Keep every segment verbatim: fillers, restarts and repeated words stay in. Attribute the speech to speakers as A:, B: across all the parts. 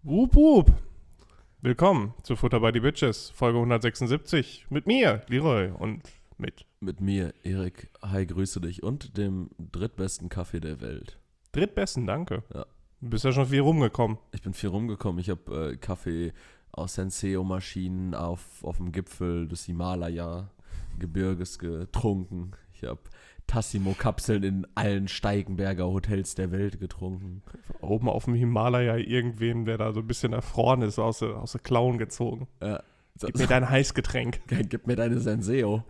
A: Wup, wup. Willkommen zu Futter by the Bitches, Folge hundertsechsundsiebzig. Mit mir, Leroy, und mit...
B: Mit mir, Erik. Hi, grüße dich. Und dem drittbesten Kaffee der Welt.
A: Drittbesten, danke.
B: Ja.
A: Du bist ja schon viel rumgekommen.
B: Ich bin viel rumgekommen. Ich habe äh, Kaffee aus Senseo-Maschinen auf, auf dem Gipfel des Himalaya-Gebirges getrunken. Ich habe Tassimo-Kapseln in allen Steigenberger Hotels der Welt getrunken.
A: Oben auf dem Himalaya irgendwen, der da so ein bisschen erfroren ist, aus der, aus der Klauen gezogen.
B: Ja.
A: Gib mir dein Heißgetränk.
B: Gib mir deine Senseo.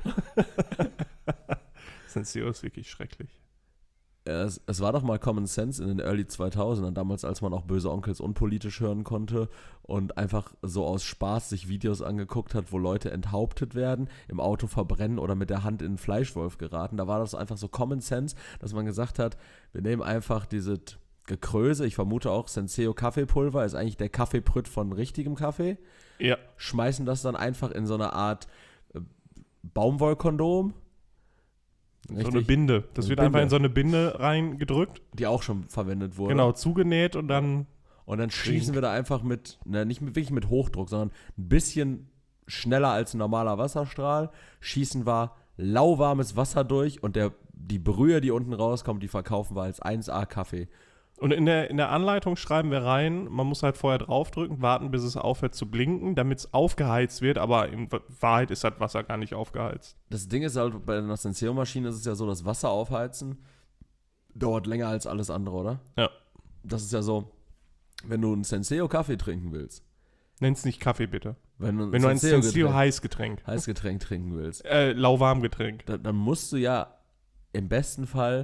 A: Senseo ist wirklich schrecklich.
B: Ja, es, es war doch mal Common Sense in den Early zweitausendern, damals, als man auch Böse Onkels unpolitisch hören konnte und einfach so aus Spaß sich Videos angeguckt hat, wo Leute enthauptet werden, im Auto verbrennen oder mit der Hand in einen Fleischwolf geraten. Da war das einfach so Common Sense, dass man gesagt hat, wir nehmen einfach dieses Gekröse, ich vermute auch Senseo Kaffeepulver, ist eigentlich der Kaffeeprütt von richtigem Kaffee.
A: Ja.
B: Schmeißen das dann einfach in so eine Art äh, Baumwollkondom.
A: Richtig. So eine Binde. Das
B: eine
A: wird
B: Binde.
A: einfach in so eine Binde reingedrückt.
B: Die auch schon verwendet wurde.
A: Genau, zugenäht und dann...
B: Und dann schießen wir da einfach mit, ne, nicht mit, wirklich mit Hochdruck, sondern ein bisschen schneller als ein normaler Wasserstrahl, schießen wir lauwarmes Wasser durch und der, die Brühe, die unten rauskommt, die verkaufen wir als eins A Kaffee.
A: Und in der, in der Anleitung schreiben wir rein, man muss halt vorher draufdrücken, warten, bis es aufhört zu blinken, damit es aufgeheizt wird, aber in Wahrheit ist das Wasser gar nicht aufgeheizt.
B: Das Ding ist halt, bei einer Senseo-Maschine ist es ja so, das Wasser aufheizen dauert länger als alles andere, oder?
A: Ja.
B: Das ist ja so, wenn du einen Senseo-Kaffee trinken willst.
A: Nenn's nicht Kaffee, bitte.
B: Wenn du ein,
A: wenn du ein
B: Senseo
A: Senseo-Heißgetränk.
B: Heißgetränk trinken willst.
A: Äh, lauwarmgetränk.
B: Da, dann musst du ja im besten Fall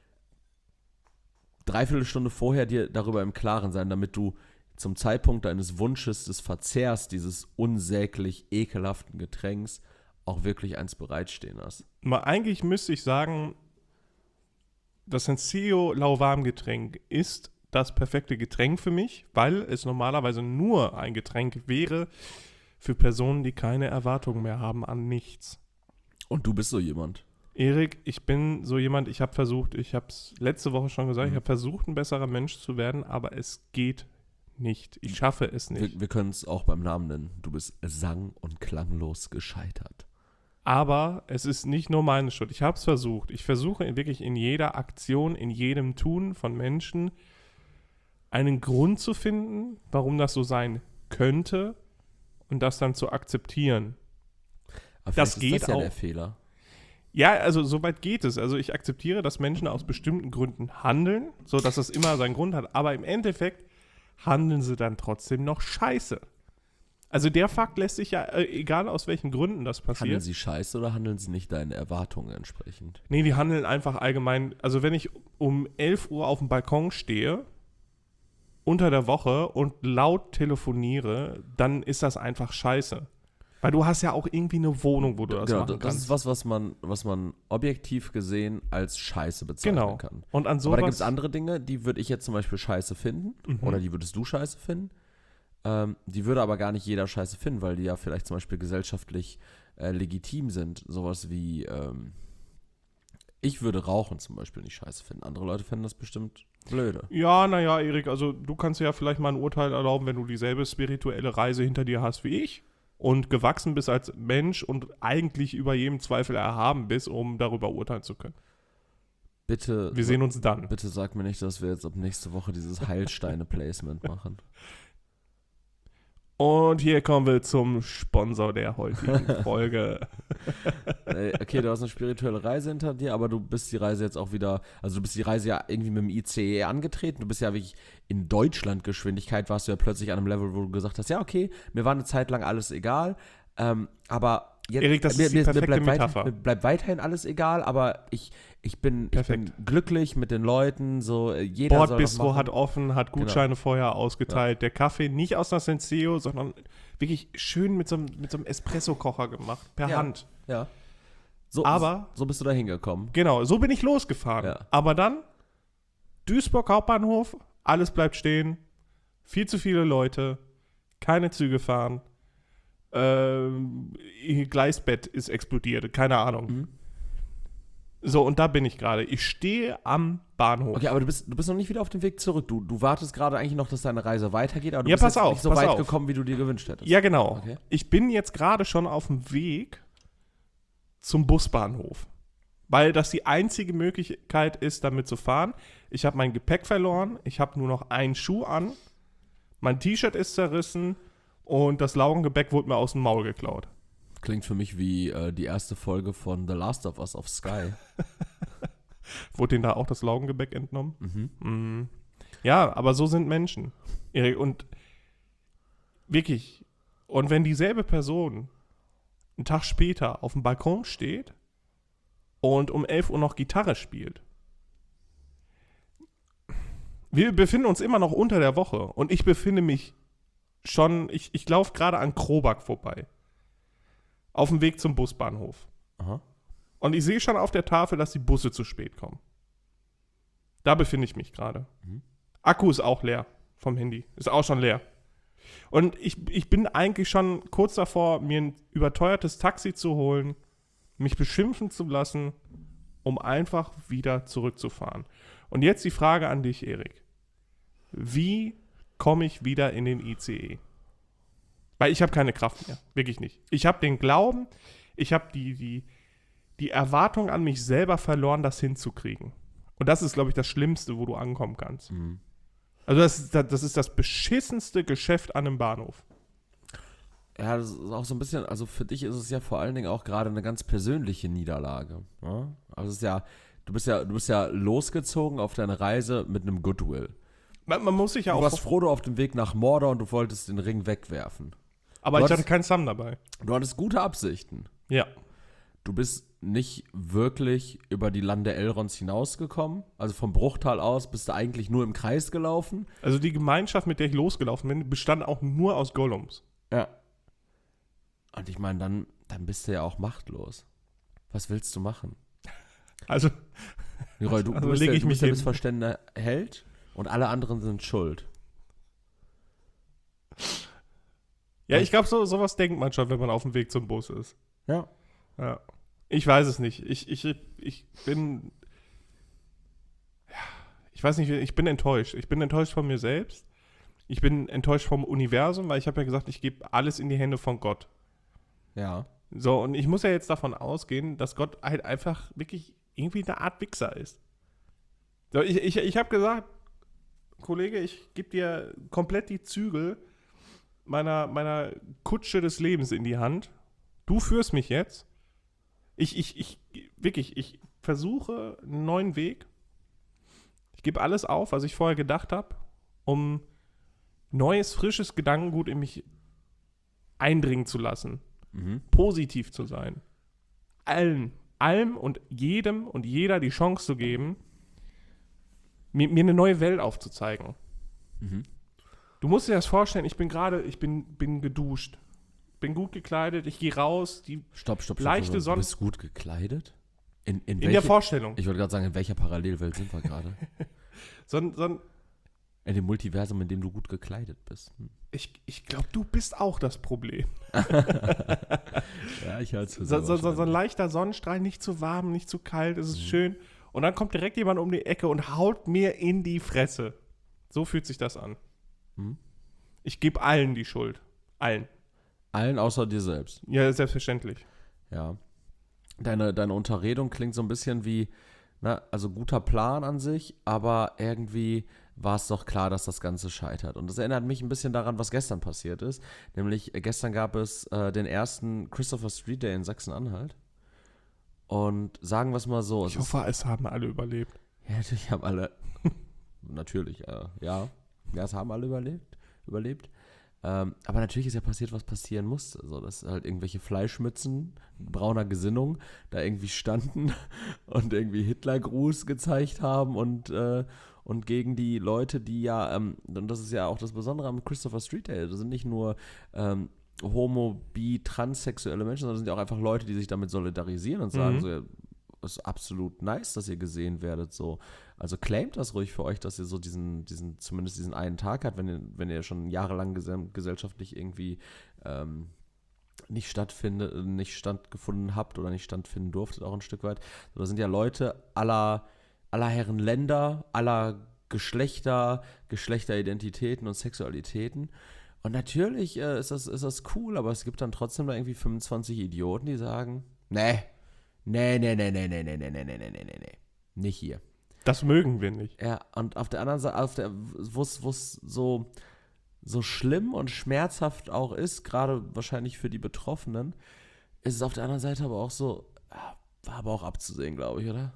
B: dreiviertel Stunde vorher dir darüber im Klaren sein, damit du zum Zeitpunkt deines Wunsches des Verzehrs dieses unsäglich ekelhaften Getränks auch wirklich eins bereitstehen hast.
A: Mal eigentlich müsste ich sagen, das Senseo lauwarmgetränk ist das perfekte Getränk für mich, weil es normalerweise nur ein Getränk wäre für Personen, die keine Erwartungen mehr haben an nichts.
B: Und du bist so jemand.
A: Erik, ich bin so jemand, ich habe versucht, ich habe es letzte Woche schon gesagt,
B: Mhm.
A: ich habe versucht, ein besserer Mensch zu werden, aber es geht nicht. Ich schaffe es nicht.
B: Wir, wir können es auch beim Namen nennen. Du bist sang- und klanglos gescheitert.
A: Aber es ist nicht nur meine Schuld. Ich habe es versucht. Ich versuche wirklich in jeder Aktion, in jedem Tun von Menschen einen Grund zu finden, warum das so sein könnte und das dann zu akzeptieren.
B: Aber
A: Das
B: vielleicht
A: geht
B: ist das ja
A: auch.
B: der Fehler.
A: Ja, also soweit geht es. Also ich akzeptiere, dass Menschen aus bestimmten Gründen handeln, so dass das immer seinen Grund hat. Aber im Endeffekt handeln sie dann trotzdem noch scheiße. Also der Fakt lässt sich ja, äh, egal aus welchen Gründen das passiert.
B: Handeln sie scheiße oder handeln sie nicht deinen Erwartungen entsprechend?
A: Nee, die handeln einfach allgemein. Also wenn ich um elf Uhr auf dem Balkon stehe, unter der Woche und laut telefoniere, dann ist das einfach scheiße. Weil du hast ja auch irgendwie eine Wohnung, wo du das
B: genau,
A: machen
B: das
A: kannst.
B: ist was, was man, was man objektiv gesehen als scheiße bezeichnen
A: Genau.
B: kann.
A: Und an
B: Aber
A: sowas,
B: da gibt es andere Dinge, die würde ich jetzt zum Beispiel scheiße finden.
A: Mhm.
B: Oder die würdest du scheiße finden. Ähm, die würde aber gar nicht jeder scheiße finden, weil die ja vielleicht zum Beispiel gesellschaftlich äh, legitim sind. Sowas wie, ähm, ich würde Rauchen zum Beispiel nicht scheiße finden. Andere Leute finden das bestimmt blöde.
A: Ja, naja, Erik, also du kannst dir ja vielleicht mal ein Urteil erlauben, wenn du dieselbe spirituelle Reise hinter dir hast wie ich und gewachsen bist als Mensch und eigentlich über jedem Zweifel erhaben bist, um darüber urteilen zu können.
B: Bitte,
A: Wir sehen uns dann.
B: bitte sag mir nicht, dass wir jetzt ab nächste Woche dieses Heilsteine-Placement machen.
A: Und hier kommen wir zum Sponsor der heutigen Folge.
B: Ey, okay, du hast eine spirituelle Reise hinter dir, aber du bist die Reise jetzt auch wieder, also du bist die Reise ja irgendwie mit dem I C E angetreten. Du bist ja wirklich in Deutschlandgeschwindigkeit, warst du ja plötzlich an einem Level, wo du gesagt hast, ja okay, mir war eine Zeit lang alles egal, ähm, aber jetzt,
A: Erik, das
B: mir,
A: ist die
B: mir, mir
A: perfekte
B: bleibt,
A: Metapher.
B: weiter, mir bleibt weiterhin alles egal, aber ich, ich, bin, ich
A: Perfekt.
B: bin glücklich mit den Leuten, so äh, jeder soll das
A: Bordbistro
B: machen.
A: hat offen, hat Gutscheine vorher ausgeteilt. Der Kaffee nicht aus einer Senseo, sondern wirklich schön mit so einem, mit so einem Espresso-Kocher gemacht, per
B: Ja.
A: Hand.
B: Ja. So,
A: Aber-
B: so bist du da hingekommen.
A: Genau, so bin ich losgefahren.
B: Ja.
A: Aber dann, Duisburg Hauptbahnhof, alles bleibt stehen, viel zu viele Leute, keine Züge fahren, ähm, ihr Gleisbett ist explodiert, keine Ahnung.
B: Mhm.
A: So, und da bin ich gerade. Ich stehe am Bahnhof.
B: Okay, aber du bist, du bist noch nicht wieder auf dem Weg zurück. Du, du wartest gerade eigentlich noch, dass deine Reise weitergeht, aber du
A: Ja,
B: bist
A: pass
B: jetzt
A: auf,
B: nicht so
A: pass
B: weit
A: auf.
B: gekommen, wie du dir gewünscht hättest.
A: Ja, genau.
B: Okay.
A: Ich bin jetzt gerade schon auf dem Weg zum Busbahnhof. Weil das die einzige Möglichkeit ist, damit zu fahren. Ich habe mein Gepäck verloren. Ich habe nur noch einen Schuh an. Mein T-Shirt ist zerrissen. Und das Laugengebäck wurde mir aus dem Maul geklaut.
B: Klingt für mich wie äh, die erste Folge von The Last of Us auf Sky.
A: Wurde denen da auch das Laugengebäck entnommen?
B: Mhm.
A: Mhm. Ja, aber so sind Menschen. Erik, und wirklich, und wenn dieselbe Person einen Tag später auf dem Balkon steht und um elf Uhr noch Gitarre spielt, wir befinden uns immer noch unter der Woche und ich befinde mich schon, ich, ich laufe gerade an Krobak vorbei. Auf dem Weg zum Busbahnhof.
B: Aha.
A: Und ich sehe schon auf der Tafel, dass die Busse zu spät kommen. Da befinde ich mich gerade.
B: Mhm.
A: Akku ist auch leer vom Handy. Ist auch schon leer. Und ich, ich bin eigentlich schon kurz davor, mir ein überteuertes Taxi zu holen, mich beschimpfen zu lassen, um einfach wieder zurückzufahren. Und jetzt die Frage an dich, Erik. Wie komme ich wieder in den I C E? Weil ich habe keine Kraft mehr. Wirklich nicht. Ich habe den Glauben, ich habe die, die, die Erwartung an mich selber verloren, das hinzukriegen. Und das ist, glaube ich, das Schlimmste, wo du ankommen kannst.
B: Mhm.
A: Also das ist, das ist das beschissenste Geschäft an einem Bahnhof.
B: Ja, das ist auch so ein bisschen, also für dich ist es ja vor allen Dingen auch gerade eine ganz persönliche Niederlage. Ja? Also es ist ja, du bist ja, du bist ja losgezogen auf deine Reise mit einem Goodwill.
A: Man, man muss sich ja
B: Du
A: auch...
B: warst Frodo auf dem Weg nach Mordor und du wolltest den Ring wegwerfen.
A: aber
B: du
A: ich hatte
B: hattest-
A: keinen Sam dabei.
B: Du hattest gute Absichten.
A: Ja.
B: Du bist nicht wirklich über die Lande Elrons hinausgekommen. Also vom Bruchtal aus bist du eigentlich nur im Kreis gelaufen.
A: Also die Gemeinschaft, mit der ich losgelaufen bin, bestand auch nur aus Gollums.
B: Ja. Und ich meine, dann, dann bist du ja auch machtlos. Was willst du machen?
A: Also,
B: Leroy, du,
A: Also
B: du bist
A: leg
B: der,
A: ich
B: du
A: mich
B: bist der
A: hin.
B: missverstandene Held und alle anderen sind schuld.
A: ja, ich glaube, so, sowas denkt man schon, wenn man auf dem Weg zum Bus ist.
B: Ja.
A: Ja. Ich weiß es nicht. Ich, ich, ich bin... Ja, ich weiß nicht, ich bin enttäuscht. Ich bin enttäuscht von mir selbst. Ich bin enttäuscht vom Universum, weil ich habe ja gesagt, ich gebe alles in die Hände von Gott.
B: Ja.
A: So, und ich muss ja jetzt davon ausgehen, dass Gott halt einfach wirklich irgendwie eine Art Wichser ist. So, ich ich, ich habe gesagt, Kollege, ich gebe dir komplett die Zügel meiner, meiner Kutsche des Lebens in die Hand. Du führst mich jetzt. Ich, ich, ich, wirklich, ich versuche einen neuen Weg. Ich gebe alles auf, was ich vorher gedacht habe, um neues, frisches Gedankengut in mich eindringen zu lassen.
B: Mhm.
A: Positiv zu sein. Allen, allem und jedem und jeder die Chance zu geben, mir, mir eine neue Welt aufzuzeigen.
B: Mhm.
A: Du musst dir das vorstellen, ich bin gerade, ich bin, bin geduscht, bin gut gekleidet, ich gehe raus, die
B: Stopp, stopp, stopp.
A: Leichte
B: stopp. Du
A: Sonne-
B: bist gut gekleidet? In, in,
A: in
B: welche,
A: der Vorstellung.
B: Ich wollte gerade sagen, in welcher Parallelwelt sind wir gerade?
A: So, ein- so, ein-
B: In dem Multiversum, in dem du gut gekleidet bist. Hm.
A: ich ich glaube, du bist auch das Problem.
B: Ja, ich halte es für
A: So, so, so, so ein leichter Sonnenstrahl, nicht zu warm, nicht zu kalt, es ist
B: Mhm.
A: schön. Und dann kommt direkt jemand um die Ecke und haut mir in die Fresse. So fühlt sich das an.
B: Mhm.
A: Ich gebe allen die Schuld. Allen.
B: Allen außer dir selbst.
A: Ja, selbstverständlich.
B: Ja. Deine, deine Unterredung klingt so ein bisschen wie, na, also guter Plan an sich, aber irgendwie war es doch klar, dass das Ganze scheitert. Und das erinnert mich ein bisschen daran, was gestern passiert ist. Nämlich, äh, gestern gab es äh, den ersten Christopher Street Day in Sachsen-Anhalt. Und sagen wir es mal so. es
A: Ich hoffe, es haben alle überlebt.
B: ist, ja, natürlich haben alle, natürlich, äh, ja, ja, es haben alle überlebt, überlebt. Ähm, aber natürlich ist ja passiert, was passieren musste. Also, dass halt irgendwelche Fleischmützen brauner Gesinnung da irgendwie standen und irgendwie Hitlergruß gezeigt haben und, äh, und gegen die Leute, die ja, ähm, und das ist ja auch das Besondere am Christopher Street Day, das sind nicht nur ähm, homo-, bi-, transsexuelle Menschen, sondern das sind ja auch einfach Leute, die sich damit solidarisieren und sagen
A: Mhm.
B: so, ja, ist absolut nice, dass ihr gesehen werdet, so. Also claimt das ruhig für euch, dass ihr so diesen, diesen, zumindest diesen einen Tag habt, wenn ihr, wenn ihr schon jahrelang gesell- gesellschaftlich irgendwie ähm, nicht stattfindet, nicht stattgefunden habt oder nicht stattfinden durftet, auch ein Stück weit. So, da sind ja Leute aller, aller Herren Länder, aller Geschlechter, Geschlechteridentitäten und Sexualitäten. Und natürlich äh, ist, das, ist das cool, aber es gibt dann trotzdem da irgendwie fünfundzwanzig Idioten, die sagen, nee, nee, nee, nee, nee, nee, nee, nee, nee, nee, nee, nee, nee, nicht hier.
A: Das mögen wir nicht.
B: Ja, und auf der anderen Seite, auf der, wo es so, so schlimm und schmerzhaft auch ist, gerade wahrscheinlich für die Betroffenen, ist es auf der anderen Seite aber auch so, war aber auch abzusehen, glaube ich, oder?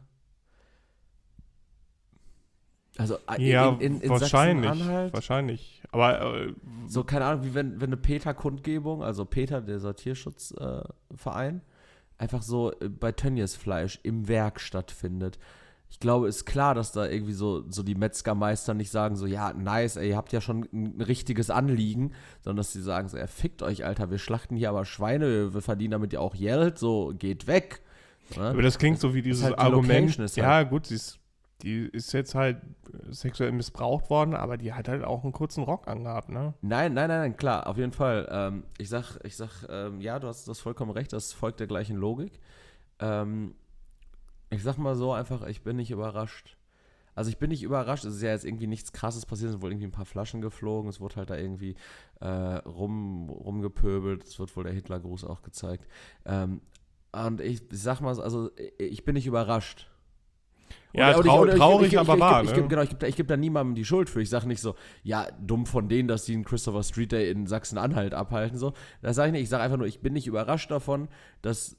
B: Also
A: Ja,
B: in, in, in
A: wahrscheinlich,
B: Sachsen-Anhalt,
A: wahrscheinlich. Aber äh,
B: so, keine Ahnung, wie wenn, wenn eine PETA-Kundgebung, also PETA, dieser Tierschutzverein, äh, einfach so äh, bei Tönnies Fleisch im Werk stattfindet. Ich glaube, ist klar, dass da irgendwie so, so die Metzgermeister nicht sagen so, ja, nice, ey, ihr habt ja schon ein richtiges Anliegen, sondern dass sie sagen so, ja, fickt euch, Alter, wir schlachten hier aber Schweine, wir verdienen damit ja auch Geld, so, geht weg. Ja?
A: aber das klingt so wie dieses
B: halt die
A: Argument.
B: Location, ist
A: Ja,
B: halt-
A: gut, sie ist, die ist jetzt halt äh, sexuell missbraucht worden, aber die hat halt auch einen kurzen Rock angehabt, ne?
B: Nein, nein, nein, nein, klar, auf jeden Fall. Ähm, ich sag, ich sag, ähm, ja, du hast das vollkommen recht, das folgt der gleichen Logik. Ähm, ich sag mal so einfach, ich bin nicht überrascht. Also ich bin nicht überrascht, es ist ja jetzt irgendwie nichts Krasses passiert, es sind wohl irgendwie ein paar Flaschen geflogen, es wurde halt da irgendwie äh, rum, rumgepöbelt, es wird wohl der Hitlergruß auch gezeigt. Ähm, und ich, ich sag mal, so, also ich bin nicht überrascht.
A: Ja,
B: Oder- oder
A: trau
B: ich- oder ich-
A: traurig,
B: ich- ich-
A: aber
B: ich-
A: wahr,
B: ich- ich-
A: ne?
B: Genau, ich gebe da, ich geb da niemandem die Schuld für. Ich sage nicht so, ja, dumm von denen, dass die einen Christopher Street Day in Sachsen-Anhalt abhalten. So. Das sage ich nicht. Ich sage einfach nur, ich bin nicht überrascht davon, dass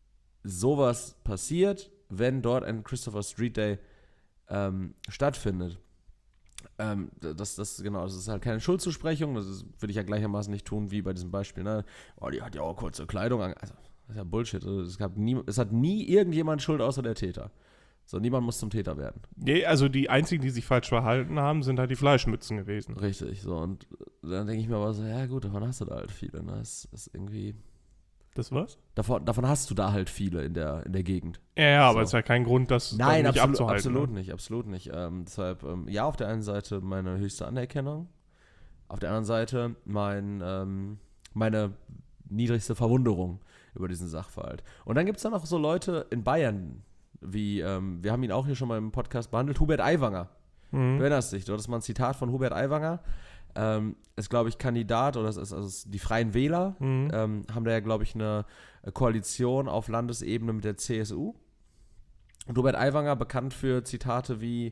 B: sowas passiert, wenn dort ein Christopher Street Day ähm, stattfindet. Ähm, das, das, genau, das ist halt keine Schuldzusprechung. Das ist- würde ich ja gleichermaßen nicht tun wie bei diesem Beispiel. Ne? Oh, die hat ja auch kurze Kleidung an. Also, das ist ja Bullshit. Also, es, gab nie, es hat nie irgendjemand Schuld außer der Täter. So, niemand muss zum Täter werden.
A: Nee, also die einzigen, die sich falsch verhalten haben, sind halt die Fleischmützen gewesen.
B: Richtig, so. Und dann denke ich mir aber so, ja gut, davon hast du da halt viele. Ne? Das ist irgendwie.
A: Das was?
B: Davon, davon hast du da halt viele in der, in der Gegend.
A: Ja, ja, aber
B: So.
A: es ist ja kein Grund, das
B: Nein,
A: dann nicht
B: absolut,
A: abzuhalten.
B: absolut
A: ne?
B: nicht, absolut nicht. Ähm, deshalb, ähm, ja, auf der einen Seite meine höchste Anerkennung, auf der anderen Seite mein, ähm, meine niedrigste Verwunderung über diesen Sachverhalt. Und dann gibt es dann auch so Leute in Bayern, wie, ähm, wir haben ihn auch hier schon mal im Podcast behandelt, Hubert Aiwanger.
A: Mhm.
B: Du erinnerst dich, du hattest mal ein Zitat von Hubert Aiwanger. Ähm, ist, glaube ich, Kandidat, oder es ist, also die Freien Wähler,
A: Mhm.
B: ähm, haben da ja, glaube ich, eine Koalition auf Landesebene mit der C S U. Und Hubert Aiwanger, bekannt für Zitate wie,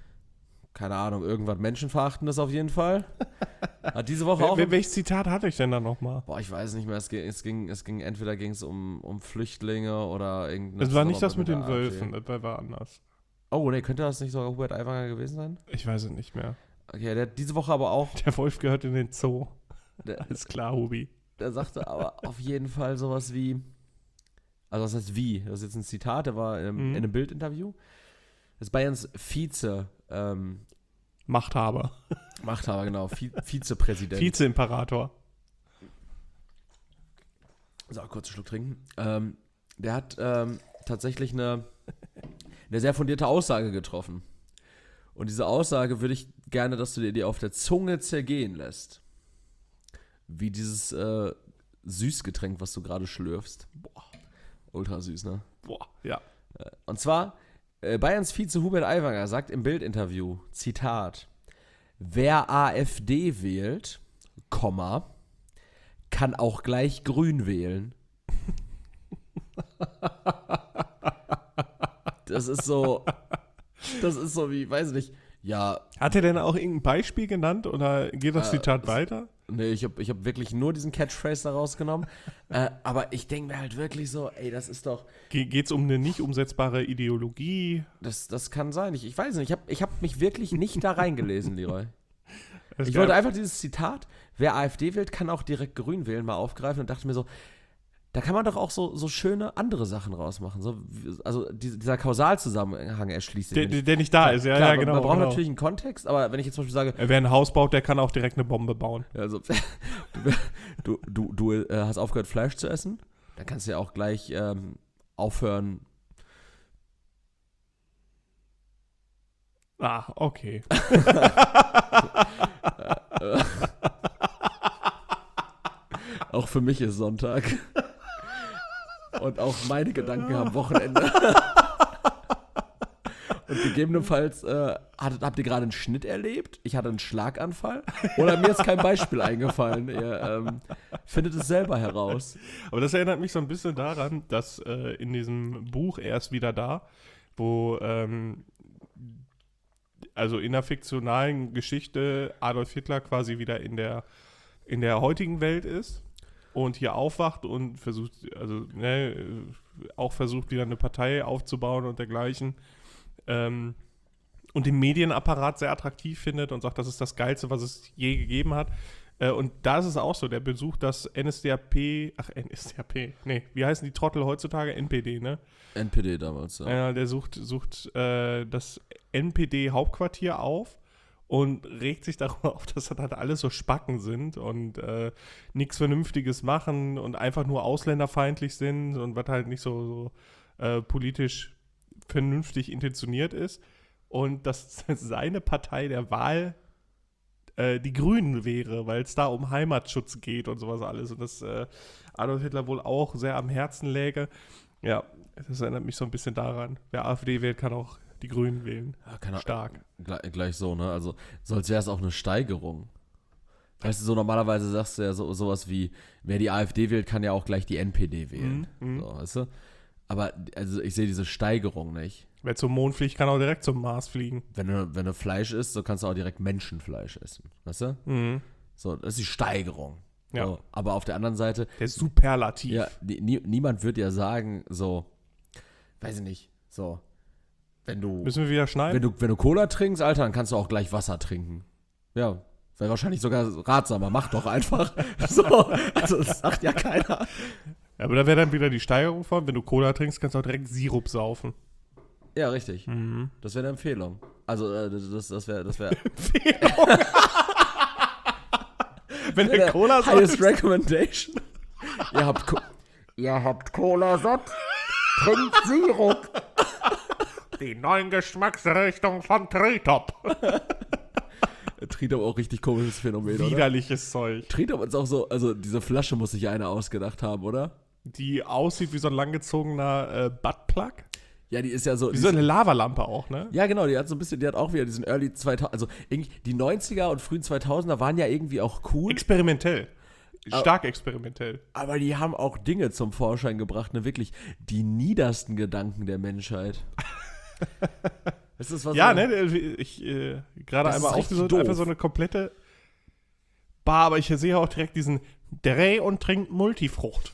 B: keine Ahnung, irgendwas Menschenverachtendes auf jeden Fall, hat diese Woche auch...
A: Wel- wel- Welches Zitat hatte ich denn da nochmal?
B: Boah, ich weiß nicht mehr, es ging, es ging, es ging entweder ging es um, um Flüchtlinge oder irgendeine...
A: Es war nicht das mit den
B: Zusammenarbeit der
A: Wölfen, das war anders.
B: A f D. Oh, nee, könnte das nicht sogar Hubert Aiwanger gewesen sein?
A: Ich weiß es nicht mehr.
B: Okay, der hat diese Woche aber auch...
A: Der Wolf gehört in den Zoo.
B: Der,
A: Alles klar, Hubi.
B: Der sagte aber auf jeden Fall sowas wie, also das heißt wie, das ist jetzt ein Zitat, der war ähm,
A: Mhm.
B: in einem Bildinterview, das ist Bayerns Vize, ähm,
A: Machthaber.
B: Machthaber, genau, Vi- Vizepräsident.
A: Vize-Imperator.
B: So, kurz einen Schluck trinken. Ähm, der hat ähm, tatsächlich eine, eine sehr fundierte Aussage getroffen. Und diese Aussage würde ich gerne, dass du dir die auf der Zunge zergehen lässt. Wie dieses äh, Süßgetränk, was du gerade schlürfst. Boah, ultra süß, ne?
A: Boah, ja.
B: Und zwar, äh, Bayerns Vize Hubert Aiwanger sagt im Bildinterview, Zitat, wer AfD wählt, Komma, kann auch gleich Grün wählen. Das ist so, das ist so wie, weiß nicht, ja,
A: Hat er denn auch irgendein Beispiel genannt oder geht das
B: Äh,
A: Zitat
B: es-
A: weiter?
B: nee, ich habe ich hab wirklich nur diesen Catchphrase da rausgenommen. äh, aber ich denke mir halt wirklich so, ey, das ist doch,
A: Geht es um eine nicht umsetzbare Ideologie?
B: das, das kann sein. Ich, ich weiß nicht, ich habe ich hab mich wirklich nicht da reingelesen, Leroy.
A: Es
B: Ich
A: gab-
B: wollte einfach dieses Zitat, wer AfD wählt, kann auch direkt Grün wählen, mal aufgreifen und dachte mir so, da kann man doch auch so, so schöne andere Sachen rausmachen. So, wie- also die, dieser Kausalzusammenhang erschließt sich
A: der,
B: mir
A: der,
B: nicht.
A: der nicht da ist, ja,
B: Klar,
A: ja,
B: man-
A: genau.
B: Man braucht
A: genau.
B: natürlich einen Kontext, aber wenn ich jetzt zum Beispiel sage,
A: Wer ein Haus baut, der kann auch direkt eine Bombe bauen.
B: also, du, du, du äh, hast aufgehört, Fleisch zu essen, dann kannst du ja auch gleich ähm, aufhören.
A: Ah, okay.
B: Auch für mich ist Sonntag. Und auch meine Gedanken am Wochenende. Und gegebenenfalls, äh, hattet, habt ihr gerade einen Schnitt erlebt? Ich hatte einen Schlaganfall? Oder mir ist kein Beispiel eingefallen? Ihr ähm, findet es selber heraus.
A: Aber das erinnert mich so ein bisschen daran, dass äh, in diesem Buch Er ist wieder da, wo ähm, also in der fiktionalen Geschichte Adolf Hitler quasi wieder in der, in der heutigen Welt ist und hier aufwacht und versucht, also ne, auch versucht, wieder eine Partei aufzubauen und dergleichen. Ähm, und den Medienapparat sehr attraktiv findet und sagt, das ist das Geilste, was es je gegeben hat. Äh, und da ist es auch so, der besucht das N S D A P, ach N S D A P, nee, wie heißen die Trottel heutzutage? N P D, ne?
B: N P D damals, ja.
A: Äh, der sucht, sucht äh, das N P D-Hauptquartier auf und regt sich darüber auf, dass das halt alles so Spacken sind und äh, nichts Vernünftiges machen und einfach nur ausländerfeindlich sind und was halt nicht so, so äh, politisch vernünftig intentioniert ist und dass seine Partei der Wahl äh, die Grünen wäre, weil es da um Heimatschutz geht und sowas alles und dass äh, Adolf Hitler wohl auch sehr am Herzen läge. Ja, das erinnert mich so ein bisschen daran. Wer AfD wählt, kann auch die Grünen wählen.
B: Ja, kann er,
A: Stark.
B: Gleich, gleich so, ne? Also, so als wäre es auch eine Steigerung. Weißt du, so normalerweise sagst du ja so, sowas wie, wer die AfD wählt, kann ja auch gleich die N P D wählen.
A: Mhm.
B: So, weißt du? Aber also ich sehe diese Steigerung nicht.
A: Wer zum Mond fliegt, kann auch direkt zum Mars fliegen.
B: Wenn du, wenn du Fleisch isst, so kannst du auch direkt Menschenfleisch essen. Weißt du?
A: Mhm.
B: So, das ist die Steigerung.
A: Ja.
B: So, aber auf der anderen Seite,
A: Der Superlativ.
B: ja, nie, niemand wird ja sagen, so, weiß ich nicht, so, wenn du,
A: Müssen wir wieder schneiden?
B: wenn du, wenn du Cola trinkst, Alter, dann kannst du auch gleich Wasser trinken. Ja, wäre wahrscheinlich sogar ratsamer, mach doch einfach. So, also das sagt ja keiner.
A: Ja, aber da wäre dann wieder die Steigerung von, wenn du Cola trinkst, kannst du auch direkt Sirup saufen.
B: Ja, richtig.
A: Mhm.
B: Das wäre eine Empfehlung. Also, äh, das, das wäre, das wäre.
A: Empfehlung. Wenn du Cola
B: Highest
A: saust.
B: Recommendation. ihr, habt Co- ihr habt Cola satt, trinkt Sirup.
A: Die neuen Geschmacksrichtungen von Tritop.
B: Tritop auch richtig komisches Phänomen, oder?
A: Widerliches Zeug.
B: Tritop ist auch so, also diese Flasche muss sich einer ausgedacht haben, oder?
A: Die aussieht wie so ein langgezogener äh, Buttplug.
B: Ja, die ist ja so.
A: Wie so eine Lavalampe auch, ne?
B: Ja, genau, die hat so ein bisschen, die hat auch wieder diesen Early zweitausend, also irgendwie die neunziger und frühen zweitausender waren ja irgendwie auch cool,
A: Experimentell. Stark experimentell.
B: aber die haben auch Dinge zum Vorschein gebracht, ne, wirklich die niedersten Gedanken der Menschheit. Das ist was
A: Ja,
B: so,
A: ne? Ich äh, gerade
B: Das ist
A: einmal
B: richtig
A: aufgesucht,
B: doof.
A: einfach so eine komplette Bar, aber ich sehe auch direkt diesen Dreh- und Trink-Multifrucht.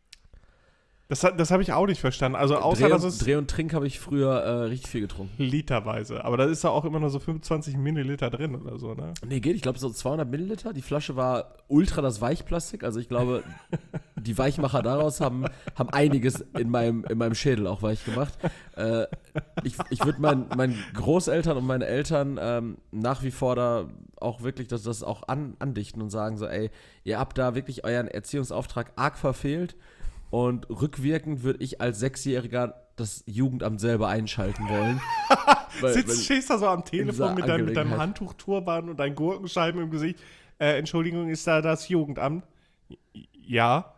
A: Das, hat- das habe ich auch nicht verstanden. Also außer,
B: Dreh
A: dass
B: und,
A: es
B: Dreh und Trink habe ich früher äh, richtig viel getrunken.
A: literweise. Aber da ist da auch immer nur so fünfundzwanzig Milliliter drin oder so, ne?
B: Nee, geht, ich glaube so zweihundert Milliliter. Die Flasche war ultra das Weichplastik. Also ich glaube, die Weichmacher daraus haben, haben einiges in meinem, in meinem Schädel auch weich gemacht. Äh, ich ich würde mein, meinen Großeltern und meinen Eltern ähm, nach wie vor da auch wirklich das, das auch an, andichten und sagen so, ey, ihr habt da wirklich euren Erziehungsauftrag arg verfehlt. Und rückwirkend würde ich als Sechsjähriger das Jugendamt selber einschalten wollen. weil,
A: Sitzt,
B: weil,
A: stehst da so am Telefon
B: dieser
A: mit, deinem, mit deinem
B: Angelegenheit.
A: Handtuchturban und deinen Gurkenscheiben im Gesicht. Äh, Entschuldigung, ist da das Jugendamt? Ja.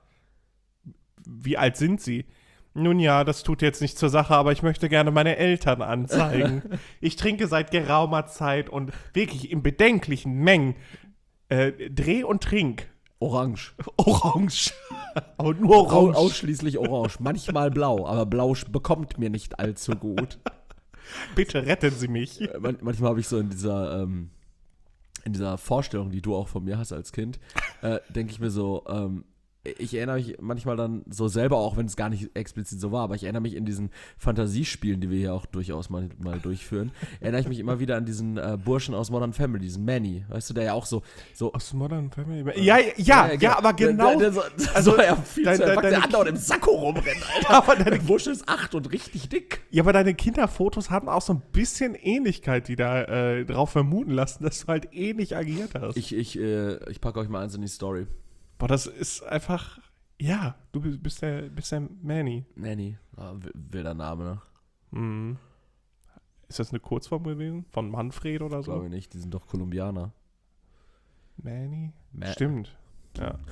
A: Wie alt sind Sie? Nun ja, das tut jetzt nicht zur Sache, aber ich möchte gerne meine Eltern anzeigen. Ich trinke seit geraumer Zeit und wirklich in bedenklichen Mengen äh, Dreh und Trink.
B: Orange.
A: Orange. Aber nur Orange.
B: Au- Ausschließlich orange. Manchmal blau, aber blau sch- bekommt mir nicht allzu gut.
A: Bitte retten Sie mich.
B: Äh, man- manchmal habe ich so in dieser, ähm, in dieser Vorstellung, die du auch von mir hast als Kind, äh, denke ich mir so, ähm, ich erinnere mich manchmal dann so selber, auch wenn es gar nicht explizit so war, aber ich erinnere mich in diesen Fantasiespielen, die wir hier auch durchaus mal, mal durchführen, erinnere ich mich immer wieder an diesen äh, Burschen aus Modern Family, diesen Manny, weißt du, der ja auch so, so
A: Aus Modern Family. Ja, ja, ja, ja, aber genau.
B: Der, der, so,
A: also,
B: so ja, viel
A: dein-
B: zu
A: dein-
B: erwachsen, der
A: deine
B: andauernd im Sakko rumrennt, Alter.
A: aber deine,
B: Der Bursche ist acht und richtig dick.
A: ja, aber deine Kinderfotos haben auch so ein bisschen Ähnlichkeit, die da äh, drauf vermuten lassen, dass du halt ähnlich agiert hast.
B: Ich, ich, äh, ich packe euch mal eins in die Story.
A: Boah, das ist einfach. Ja, du bist, bist der, bist der Manny.
B: Nanny, ah, w- wilder Name, ne?
A: Mhm. Ist das eine Kurzform gewesen? Von Manfred oder so?
B: Glaube ich nicht, die sind doch Kolumbianer.
A: Manny?
B: Ma-
A: Stimmt. Ja.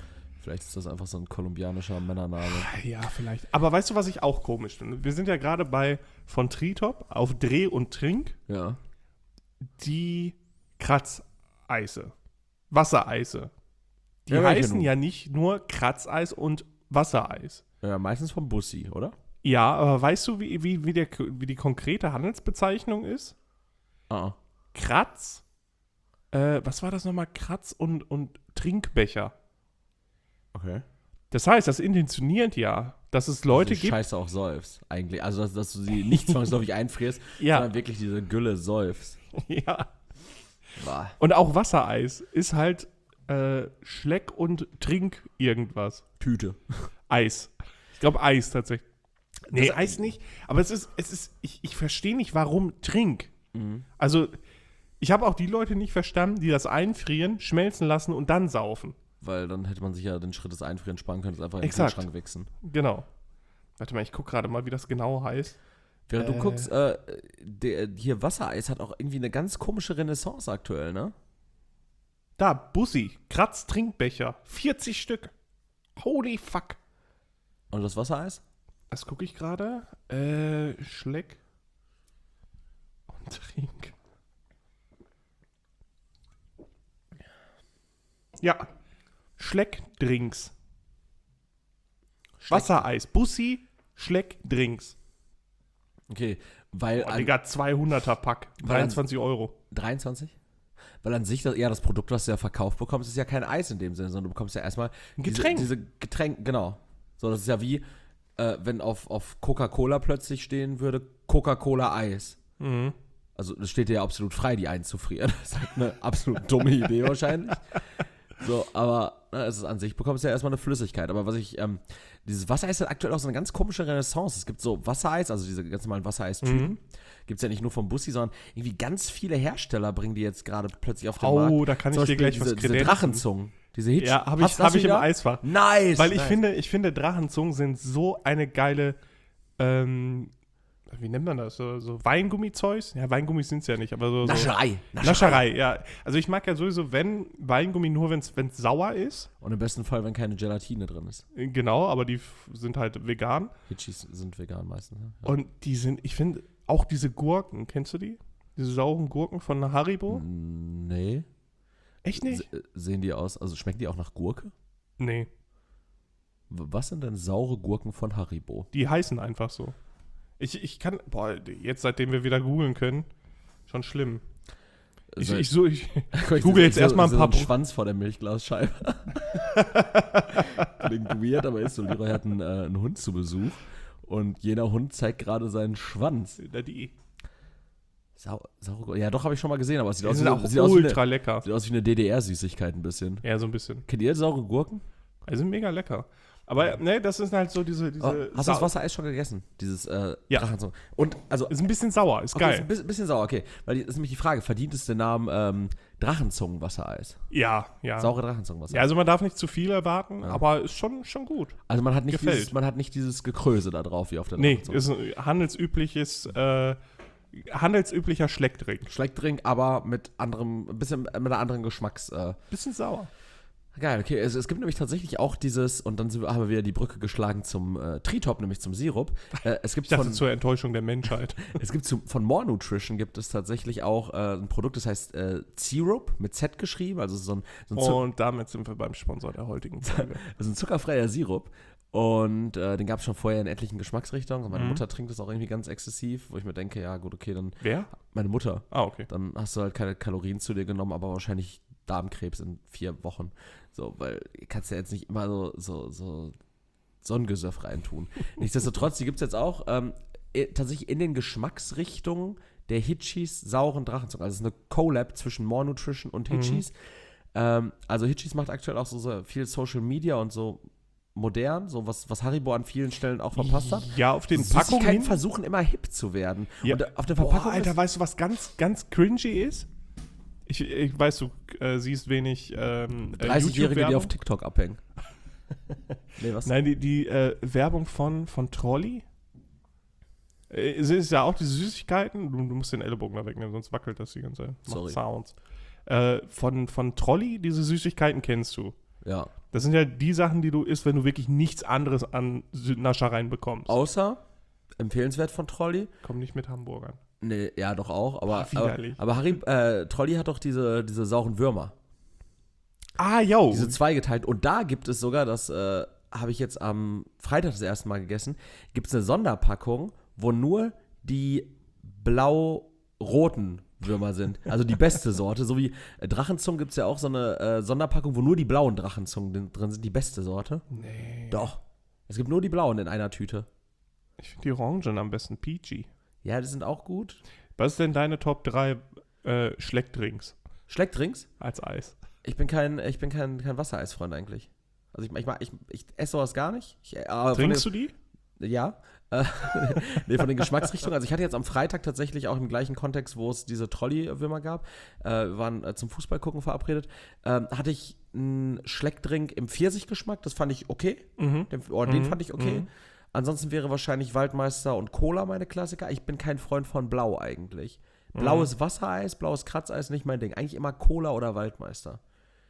B: Vielleicht ist das einfach so ein kolumbianischer Männername.
A: Ja, vielleicht. Aber weißt du, was ich auch komisch finde? Wir sind ja gerade bei von Tritop auf Dreh und Trink
B: Ja.
A: die Kratzeise, Wassereise. Die
B: Ja, welche
A: heißen
B: nun?
A: ja nicht nur Kratzeis und Wassereis.
B: Ja, meistens vom Bussi, oder?
A: Ja, aber weißt du, wie, wie, wie, der, wie die konkrete Handelsbezeichnung ist?
B: Ah.
A: Kratz, äh, was war das nochmal? Kratz und, und Trinkbecher.
B: Okay.
A: Das heißt, das intentioniert ja, dass es Leute
B: also die
A: gibt.
B: Scheiße auch säufst, eigentlich. Also, dass, dass du sie nicht zwangsläufig einfrierst,
A: Ja.
B: sondern wirklich diese Gülle säufst.
A: Ja.
B: Bah.
A: Und auch Wassereis ist halt äh, Schleck und Trink irgendwas.
B: Tüte.
A: Eis. Ich glaube Eis tatsächlich. Nee,
B: Das-
A: Eis nicht. Aber es ist, es ist, ich, ich verstehe nicht, warum Trink.
B: Mhm.
A: Also, ich habe auch die Leute nicht verstanden, die das einfrieren, schmelzen lassen und dann saufen.
B: Weil dann hätte man sich ja den Schritt des Einfrieren sparen können, das einfach in den
A: Exakt.
B: Kühlschrank wichsen.
A: Genau. Warte mal, ich gucke gerade mal, wie das genau heißt.
B: Während
A: Äh.
B: du guckst, äh, der, hier Wassereis hat auch irgendwie eine ganz komische Renaissance aktuell, ne?
A: Da, Bussi, Kratz-Trinkbecher, vierzig Stück. Holy fuck.
B: Und das Wassereis?
A: Das gucke ich gerade. Äh, Schleck und Trink. Ja. Schleckdrinks. Wassereis. Bussi, Schleckdrinks.
B: Okay, weil
A: Oh,
B: an,
A: Digga, zweihunderter Pack.
B: Weil an-
A: dreiundzwanzig Euro.
B: dreiundzwanzig? Weil an sich, das, ja, das Produkt, was du ja verkauft bekommst, ist ja kein Eis in dem Sinne, sondern du bekommst ja erstmal
A: Ein Getränk.
B: Diese, diese Getränke, genau. So, das ist ja wie, äh, wenn auf, auf Coca-Cola plötzlich stehen würde, Coca-Cola Eis.
A: Mhm.
B: Also, das steht dir ja absolut frei, die einzufrieren. Das ist halt eine absolut dumme Idee wahrscheinlich. So, aber ne, es ist an sich, bekommst du ja erstmal eine Flüssigkeit. Aber was ich, ähm, dieses Wassereis hat aktuell auch so eine ganz komische Renaissance. Es gibt so Wassereis, also diese ganz normalen Wassereistypen.
A: Mhm.
B: Gibt es ja nicht nur vom Bussi, sondern irgendwie ganz viele Hersteller bringen die jetzt gerade plötzlich auf den Markt.
A: Oh, da kann ich
B: Zum
A: dir
B: Beispiel
A: gleich
B: diese,
A: was
B: diese
A: kredenzen.
B: Drachenzungen. Diese Hitch.
A: Ja, habe
B: Hast-
A: ich,
B: hast
A: hab
B: du
A: ich
B: die
A: im
B: da?
A: Eisfach.
B: Nice!
A: Weil ich
B: nice.
A: finde, ich finde, Drachenzungen sind so eine geile, ähm, wie nennt man das? So, so Weingummi-Zeus? Ja, Weingummis sind es ja nicht, aber so. so
B: Nascherei.
A: Nascherei, ja. Also ich mag ja sowieso, wenn Weingummi nur, wenn es sauer ist.
B: Und im besten Fall, wenn keine Gelatine drin ist.
A: Äh, Genau, aber die f- sind halt vegan.
B: Hitchis sind vegan meistens. Ne? Ja.
A: Und die sind, ich finde, auch diese Gurken, kennst du die? Diese sauren Gurken von Haribo?
B: Mm, Nee.
A: Echt nicht?
B: Se- sehen die aus, also schmecken die auch nach Gurke?
A: Nee,
B: W- Was sind denn saure Gurken von Haribo?
A: die heißen einfach so. Ich, ich kann, boah, jetzt seitdem wir wieder googeln können, schon schlimm. Ich,
B: So-
A: ich, so, ich,
B: Guck,
A: google jetzt
B: so-
A: erstmal ein
B: so
A: paar
B: einen
A: Pro-
B: Schwanz vor der Milchglasscheibe. Klingt weird, aber ist so. Leroy hat einen, äh, einen Hund zu Besuch und jener Hund zeigt gerade seinen Schwanz.
A: Da die,
B: Sau, saure Gurken. Ja, doch, habe ich schon mal gesehen, aber es sieht
A: die
B: aus,
A: sind
B: wie,
A: auch
B: eine- sieht, aus wie
A: ultra
B: eine,
A: lecker.
B: sieht aus wie eine D D R-Süßigkeit ein bisschen.
A: Ja, so ein bisschen.
B: Kennt ihr saure Gurken?
A: Die sind mega lecker. Aber ne, das ist halt so diese, diese
B: Oh, hast du das
A: Sau-
B: Wassereis schon gegessen? Dieses äh,
A: Ja.
B: Drachenzungen. Und also
A: Ist ein bisschen sauer, ist
B: okay, ist
A: geil.
B: ein bisschen, bisschen sauer, okay. Weil die- das ist nämlich die Frage, verdient es den Namen ähm, Drachenzungen-Wassereis?
A: Ja, ja.
B: Saure Drachenzungen-Wassereis.
A: Ja, also man darf nicht zu viel erwarten,
B: Ja.
A: aber ist schon, schon gut.
B: Also man hat nicht
A: gefällt.
B: dieses, man hat nicht dieses Gekröse da drauf wie auf der
A: Nee,
B: Drachenzunge.
A: ist ein handelsübliches, äh, handelsüblicher Schleckdrink.
B: Schleckdrink, aber mit anderem, ein bisschen mit einer anderen Geschmacks. Äh.
A: Bisschen sauer.
B: Geil, okay. Es, es gibt nämlich tatsächlich auch dieses, und dann sind wir, haben wir wieder die Brücke geschlagen zum äh, Tritop, nämlich zum Sirup. Äh, es gibt
A: Ich dachte
B: von,
A: zur Enttäuschung der Menschheit.
B: es gibt zu, von More Nutrition gibt es tatsächlich auch äh, ein Produkt, das heißt äh, Sirup mit Z geschrieben, also so ein, so ein, Zu
A: Und damit sind wir beim Sponsor der heutigen Folge.
B: das ist ein zuckerfreier Sirup. Und äh, den gab es schon vorher in etlichen Geschmacksrichtungen. Und meine
A: Mhm.
B: Mutter trinkt das auch irgendwie ganz exzessiv, wo ich mir denke, ja gut, okay, dann
A: Wer?
B: meine Mutter.
A: Ah, okay.
B: Dann hast du halt keine Kalorien zu dir genommen, aber wahrscheinlich Darmkrebs in vier Wochen. So, weil du kannst ja jetzt nicht immer so, so, so Sonnengesöff reintun. Nichtsdestotrotz, die gibt es jetzt auch ähm, eh, tatsächlich in den Geschmacksrichtungen der Hitchis sauren Drachenzungen. Also es ist eine Collab zwischen More Nutrition und Hitchis. Ähm, also Hitchis macht aktuell auch so, so viel Social Media und so modern, so was, was Haribo an vielen Stellen auch verpasst hat.
A: Ja, auf den Packungen
B: Süßigkeiten
A: hin.
B: versuchen immer hip zu werden.
A: Ja.
B: Und auf der
A: Boah,
B: Verpackung
A: Alter,
B: ist,
A: weißt du, was ganz, ganz cringy ist? Ich, ich weiß, du äh, siehst wenig ähm, äh,
B: dreißigjährige, die
A: YouTube-Werbung.
B: auf TikTok abhängen. Nee, was?
A: Nein, die, die äh, Werbung von, von Trolli. Äh, es ist ja auch diese Süßigkeiten. Du, du musst den Ellenbogen da wegnehmen, sonst wackelt das die ganze Zeit. Macht
B: Sorry.
A: Sounds. Äh, von, von Trolli, diese Süßigkeiten kennst du.
B: Ja.
A: Das sind ja die Sachen, die du isst, wenn du wirklich nichts anderes an Naschereien bekommst.
B: Außer, empfehlenswert von Trolli.
A: Komm nicht mit Hamburgern.
B: Nee, ja, doch auch. Aber,
A: Ach,
B: aber,
A: widerlich.
B: aber Harry, äh, Trolli hat doch diese, diese sauren Würmer.
A: Ah, yo.
B: Diese zweigeteilt. Und da gibt es sogar, das äh, habe ich jetzt am Freitag das erste Mal gegessen, gibt es eine Sonderpackung, wo nur die blau-roten Würmer sind. Also die beste Sorte. So wie äh, Drachenzungen gibt es ja auch so eine äh, Sonderpackung, wo nur die blauen Drachenzungen drin sind. Die beste Sorte.
A: Nee.
B: Doch. Es gibt nur die blauen in einer Tüte.
A: Ich finde die Orangen am besten peachy.
B: Ja, die sind auch gut.
A: Was ist denn deine Top drei äh, Schleckdrinks
B: Schleckdrinks?
A: als Eis?
B: Ich bin kein, ich bin kein, kein Wassereisfreund eigentlich. Also ich, ich, mag- ich, ich esse sowas gar nicht. Ich, äh, aber von
A: Trinkst
B: den,
A: du die?
B: Ja. Äh, nee, von den Geschmacksrichtungen. Also ich hatte jetzt am Freitag tatsächlich auch im gleichen Kontext, wo es diese Trolley-Würmer gab, äh, wir waren äh, zum Fußballgucken verabredet, ähm, hatte ich einen Schleckdrink im Pfirsichgeschmack, das fand ich okay.
A: Mhm.
B: Den, oder den
A: Mhm.
B: fand ich okay.
A: Mhm.
B: Ansonsten wäre wahrscheinlich Waldmeister und Cola meine Klassiker. Ich bin kein Freund von Blau eigentlich. Blaues Wassereis, blaues Kratzeis, nicht mein Ding. Eigentlich immer Cola oder Waldmeister.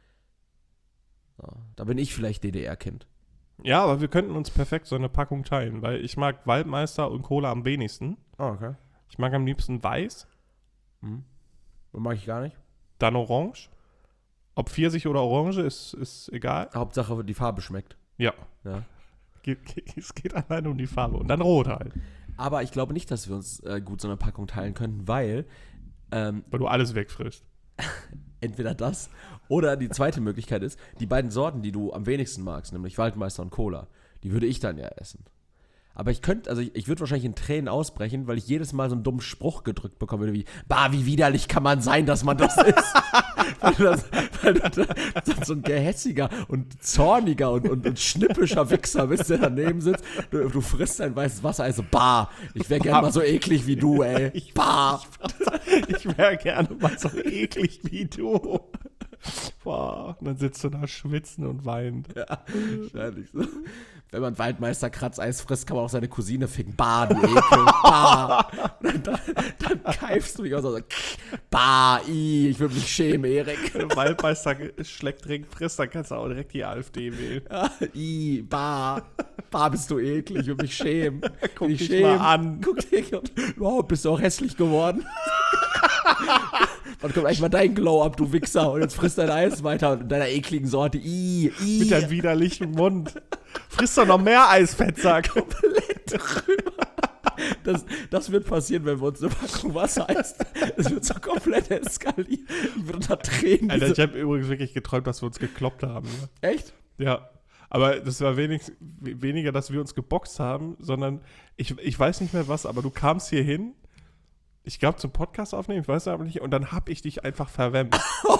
B: So, da bin ich vielleicht D D R-Kind.
A: Ja, aber wir könnten uns perfekt so eine Packung teilen, weil ich mag Waldmeister und Cola am wenigsten.
B: Ah, okay.
A: Ich mag am liebsten weiß,
B: Mhm. Mag ich gar nicht.
A: dann orange. Ob Pfirsich oder Orange ist, ist egal.
B: Hauptsache, die Farbe schmeckt.
A: Ja,
B: Ja.
A: Ge- ge- es geht allein um die Farbe. Und dann rot halt,
B: Aber ich glaube nicht, dass wir uns äh, gut so eine Packung teilen könnten, weil ähm,
A: weil du alles wegfrisst.
B: entweder das oder die zweite Möglichkeit ist, die beiden Sorten, die du am wenigsten magst, nämlich Waldmeister und Cola, die würde ich dann ja essen. Aber ich könnte, also ich, ich würde wahrscheinlich in Tränen ausbrechen, weil ich jedes Mal so einen dummen Spruch gedrückt bekommen würde wie, bah, wie widerlich kann man sein, dass man das ist. weil du, das, weil du das so ein gehässiger und zorniger und, und, und schnippischer Wichser bist, der daneben sitzt. Du, du frisst dein weißes Wasser, also bah, ich wäre gerne mal so eklig wie du, ey.
A: Ich,
B: Bah.
A: ich, ich wäre gerne mal so eklig wie du. Boah, und dann sitzt du da schwitzen und weint.
B: Ja, wahrscheinlich so. Wenn man Waldmeister Kratzeis frisst, kann man auch seine Cousine ficken. Bah, du Ekel. Bah. Und dann, dann keifst du mich aus. Also, bah, i, ich würde mich schämen, Erik.
A: Wenn du Waldmeister Schleckdrink frisst, dann kannst du auch direkt die AfD wählen.
B: Ja, i, bah. Bah, bist du eklig, ich würde mich schämen.
A: Guck
B: mich
A: dich
B: schämen.
A: mal an.
B: Guck dich und überhaupt bist du auch hässlich geworden. Wann kommt eigentlich mal dein Glow-Up, du Wichser? Und jetzt frisst dein Eis weiter in deiner ekligen Sorte. I, i.
A: Mit deinem widerlichen Mund. Frisst doch noch mehr Eisfettsack.
B: komplett drüber. Das, das wird passieren, wenn wir uns eine Packung Wasser essen. Es wird so komplett eskalieren. Ich würde unter Tränen.
A: Alter,
B: diese-
A: ich habe übrigens wirklich geträumt, dass wir uns gekloppt haben. Ne?
B: Echt?
A: Ja. Aber das war wenig, weniger, dass wir uns geboxt haben, sondern ich, ich weiß nicht mehr was, aber du kamst hier hin, ich glaube zum Podcast aufnehmen, ich weiß aber nicht, und dann habe ich dich einfach verwemmt.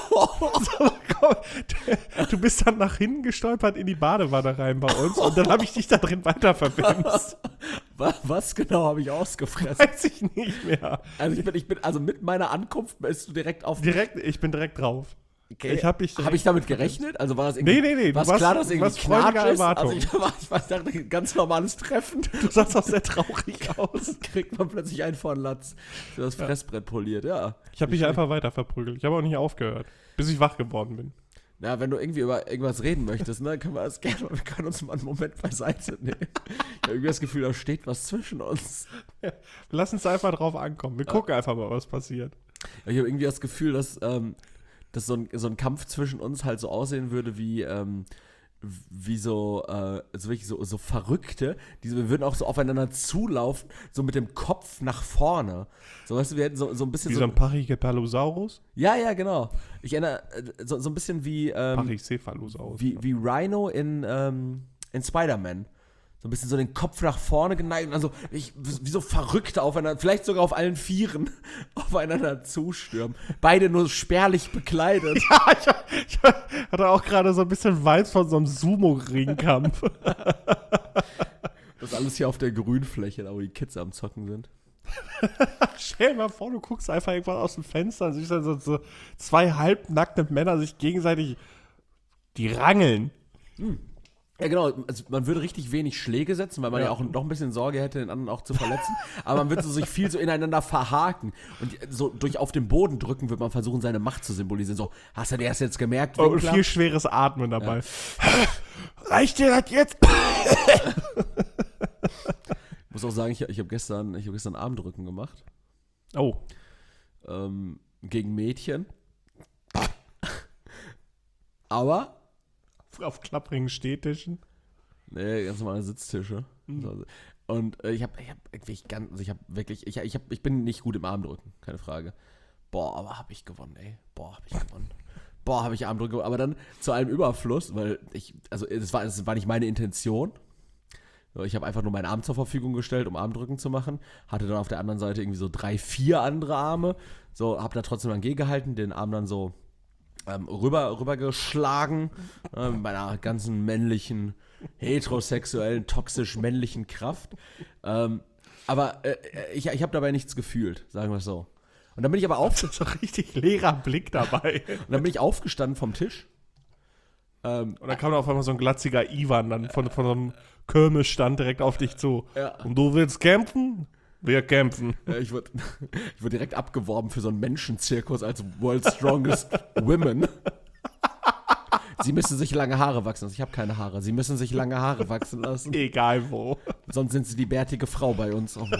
A: So, komm, du, du bist dann nach hinten gestolpert in die Badewanne rein bei uns und dann habe ich dich da drin weiter verwemst.
B: Wa- Was genau habe ich ausgefressen?
A: Weiß ich nicht mehr.
B: Also ich bin, ich bin, also mit meiner Ankunft bist du direkt auf.
A: Direkt, ich bin direkt drauf.
B: Okay.
A: Ich habe dich
B: Hab ich damit gerechnet? Also war das irgendwie.
A: Nee, nee, nee, du
B: War es
A: warst-
B: klar, dass
A: du
B: irgendwie
A: warst freudiger
B: Knatsch ist? Also
A: Erwartung.
B: ich, war, ich war, dachte, ein ganz normales Treffen.
A: Du sahst auch sehr traurig aus.
B: Kriegt man plötzlich einen von Latz. So das Fressbrett poliert, ja.
A: Ich habe dich einfach weiter verprügelt. Ich habe auch nicht aufgehört, bis ich wach geworden bin.
B: Na, wenn du irgendwie über irgendwas reden möchtest, ne, können wir das gerne, wir können uns mal einen Moment beiseite nehmen. Ich habe irgendwie das Gefühl, da steht was zwischen uns.
A: Lass uns einfach drauf ankommen. Wir gucken einfach mal, was passiert.
B: Ich habe irgendwie das Gefühl, dass, ähm, dass so, ein, so ein Kampf zwischen uns halt so aussehen würde wie, ähm, wie so, äh, so wirklich so, so Verrückte. Die, wir würden auch so aufeinander zulaufen, so mit dem Kopf nach vorne. So, weißt du, wir hätten so, so ein bisschen
A: Wie so
B: so.
A: ein Pachycephalosaurus?
B: Ja, ja, genau. Ich erinnere, äh, so, so ein bisschen wie, ähm,
A: Pachycephalosaurus.
B: wie, wie Rhino in, ähm, in Spider-Man. So ein bisschen so den Kopf nach vorne geneigt und dann so, ich, wie so Verrückte aufeinander, vielleicht sogar auf allen Vieren aufeinander zustürmen. Beide nur spärlich bekleidet.
A: Ja, ich, ich hatte auch gerade so ein bisschen Vibes von so einem Sumo-Ringkampf.
B: Das alles hier auf der Grünfläche, da wo die Kids am Zocken sind.
A: Stell dir mal vor, du guckst einfach irgendwann aus dem Fenster und siehst dann so, so zwei halbnackte Männer sich gegenseitig die rangeln.
B: Ja, genau. Also man würde richtig wenig Schläge setzen, weil man ja,
A: Ja.
B: auch noch ein bisschen Sorge hätte, den anderen auch zu verletzen. Aber man würde so sich viel so ineinander verhaken. Und so durch auf den Boden drücken würde man versuchen, seine Macht zu symbolisieren. So, hast du das jetzt gemerkt,
A: Oh, und
B: Winkler?
A: viel schweres Atmen dabei. Reicht dir das jetzt?
B: Ich muss auch sagen, ich, ich habe gestern, ich hab gestern Armdrücken gemacht.
A: Oh.
B: Ähm, gegen Mädchen. Aber
A: Auf klapprigen Stehtischen.
B: nee, ganz normale Sitztische.
A: Mhm.
B: Und äh, ich habe ich hab wirklich ganz, also ich habe wirklich, ich, ich, hab, ich bin nicht gut im Armdrücken, keine Frage. Boah, aber habe ich gewonnen, ey. Boah, habe ich gewonnen. Boah, habe ich Armdrücken gewonnen. Aber dann zu einem Überfluss, weil ich, also es war, es war nicht meine Intention. Ich habe einfach nur meinen Arm zur Verfügung gestellt, um Armdrücken zu machen. Hatte dann auf der anderen Seite irgendwie so drei, vier andere Arme. So, habe da trotzdem dann gegengehalten, den Arm dann so ähm, rüber, rübergeschlagen. Äh, mit meiner ganzen männlichen, heterosexuellen, toxisch männlichen Kraft. Ähm, aber äh, ich, ich habe dabei nichts gefühlt, sagen wir es so. Und dann bin ich aber auf,
A: Das ist doch richtig leerer Blick dabei.
B: und dann bin ich aufgestanden vom Tisch. Ähm,
A: Und dann kam da auf einmal so ein glatziger Ivan dann von, von so einem Kirmesstand direkt auf dich zu.
B: Ja.
A: Und du willst kämpfen? Wir kämpfen.
B: Äh, Ich wurde ich wurde direkt abgeworben für so einen Menschenzirkus als World's Strongest Women. Sie müssen sich lange Haare wachsen lassen. Ich habe keine Haare. Sie müssen sich lange Haare wachsen lassen.
A: Egal wo.
B: Sonst sind sie die bärtige Frau bei uns. Oh.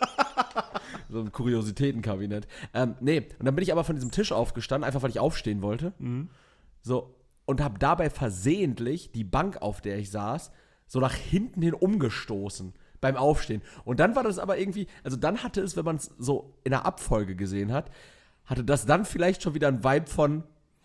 B: So ein Kuriositätenkabinett. Ähm, nee, und dann bin ich aber von diesem Tisch aufgestanden, einfach weil ich aufstehen wollte.
A: Mhm.
B: So, und habe dabei versehentlich die Bank, auf der ich saß, so nach hinten hin umgestoßen beim Aufstehen. Und dann war das aber irgendwie, also dann hatte es, wenn man es so in der Abfolge gesehen hat, hatte das dann vielleicht schon wieder ein Vibe von,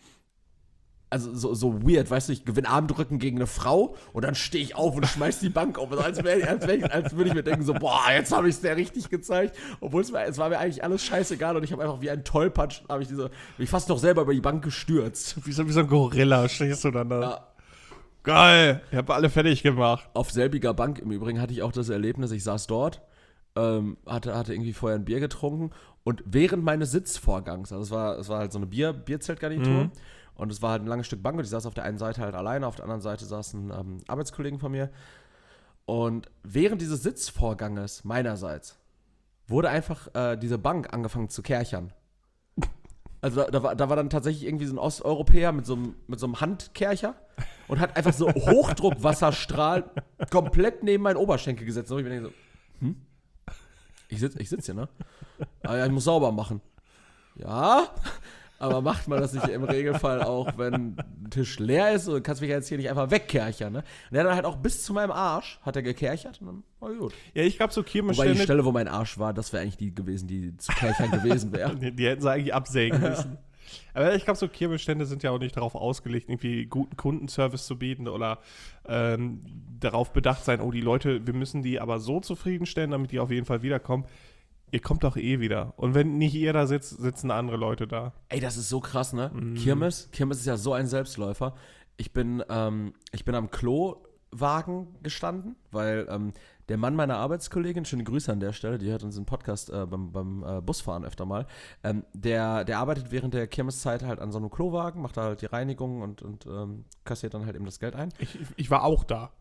B: also so, so weird, weißt du, ich gewinne Armdrücken gegen eine Frau und dann stehe ich auf und schmeiß die Bank auf. Also als, wär, als, wär, als würde ich mir denken, so, boah, jetzt habe ich es der richtig gezeigt. Obwohl es, war, es war mir eigentlich alles scheißegal und ich habe einfach wie ein Tollpatsch, habe ich diese, bin ich fast noch selber über die Bank gestürzt.
A: Wie so, wie so ein Gorilla stehst du dann da.
B: Ja.
A: Geil, ich habe alle fertig gemacht.
B: Auf selbiger Bank im Übrigen hatte ich auch das Erlebnis, ich saß dort, ähm, hatte, hatte irgendwie vorher ein Bier getrunken und während meines Sitzvorgangs, also es war, es war halt so eine Bier, Bierzeltgarnitur,
A: Mhm.
B: und es war halt ein langes Stück Bank und ich saß auf der einen Seite halt alleine, auf der anderen Seite saßen ähm, Arbeitskollegen von mir. Und während dieses Sitzvorganges meinerseits wurde einfach äh, diese Bank angefangen zu kerchern. Also da, da, war, da war dann tatsächlich irgendwie so ein Osteuropäer mit so einem, mit so einem Handkercher und hat einfach so Hochdruckwasserstrahl komplett neben meinen Oberschenkel gesetzt. Und ich mir denke so, hm? Ich sitze ich sitz hier, ne? Aber ja, ich muss sauber machen. Ja, aber macht man das nicht im Regelfall auch, wenn ein Tisch leer ist? Und kannst mich jetzt hier nicht einfach wegkerchern, ne? Und der hat dann halt auch bis zu meinem Arsch, hat er gekerchert und dann war gut.
A: Ja, ich glaube so
B: Wobei die
A: Kirmesstände,
B: Stelle, wo mein Arsch war, das wäre eigentlich die gewesen, die zu kerchern gewesen wäre.
A: die, die hätten sie eigentlich absägen müssen. Aber ich glaube, so Kirmesstände sind ja auch nicht darauf ausgelegt, irgendwie guten Kundenservice zu bieten oder ähm, darauf bedacht sein, oh, die Leute, wir müssen die aber so zufriedenstellen, damit die auf jeden Fall wiederkommen. Ihr kommt doch eh wieder. Und wenn nicht ihr da sitzt, sitzen andere Leute da.
B: Ey, das ist so krass, ne?
A: Mhm.
B: Kirmes, Kirmes ist ja so ein Selbstläufer. Ich bin, ähm, ich bin am Klowagen gestanden, weil ähm, der Mann meiner Arbeitskollegin, schöne Grüße an der Stelle, die hört unseren Podcast äh, beim, beim äh, Busfahren öfter mal, ähm, der, der arbeitet während der Kirmeszeit halt an so einem Klowagen, macht da halt die Reinigung und, und ähm, kassiert dann halt eben das Geld ein.
A: Ich, ich war auch da.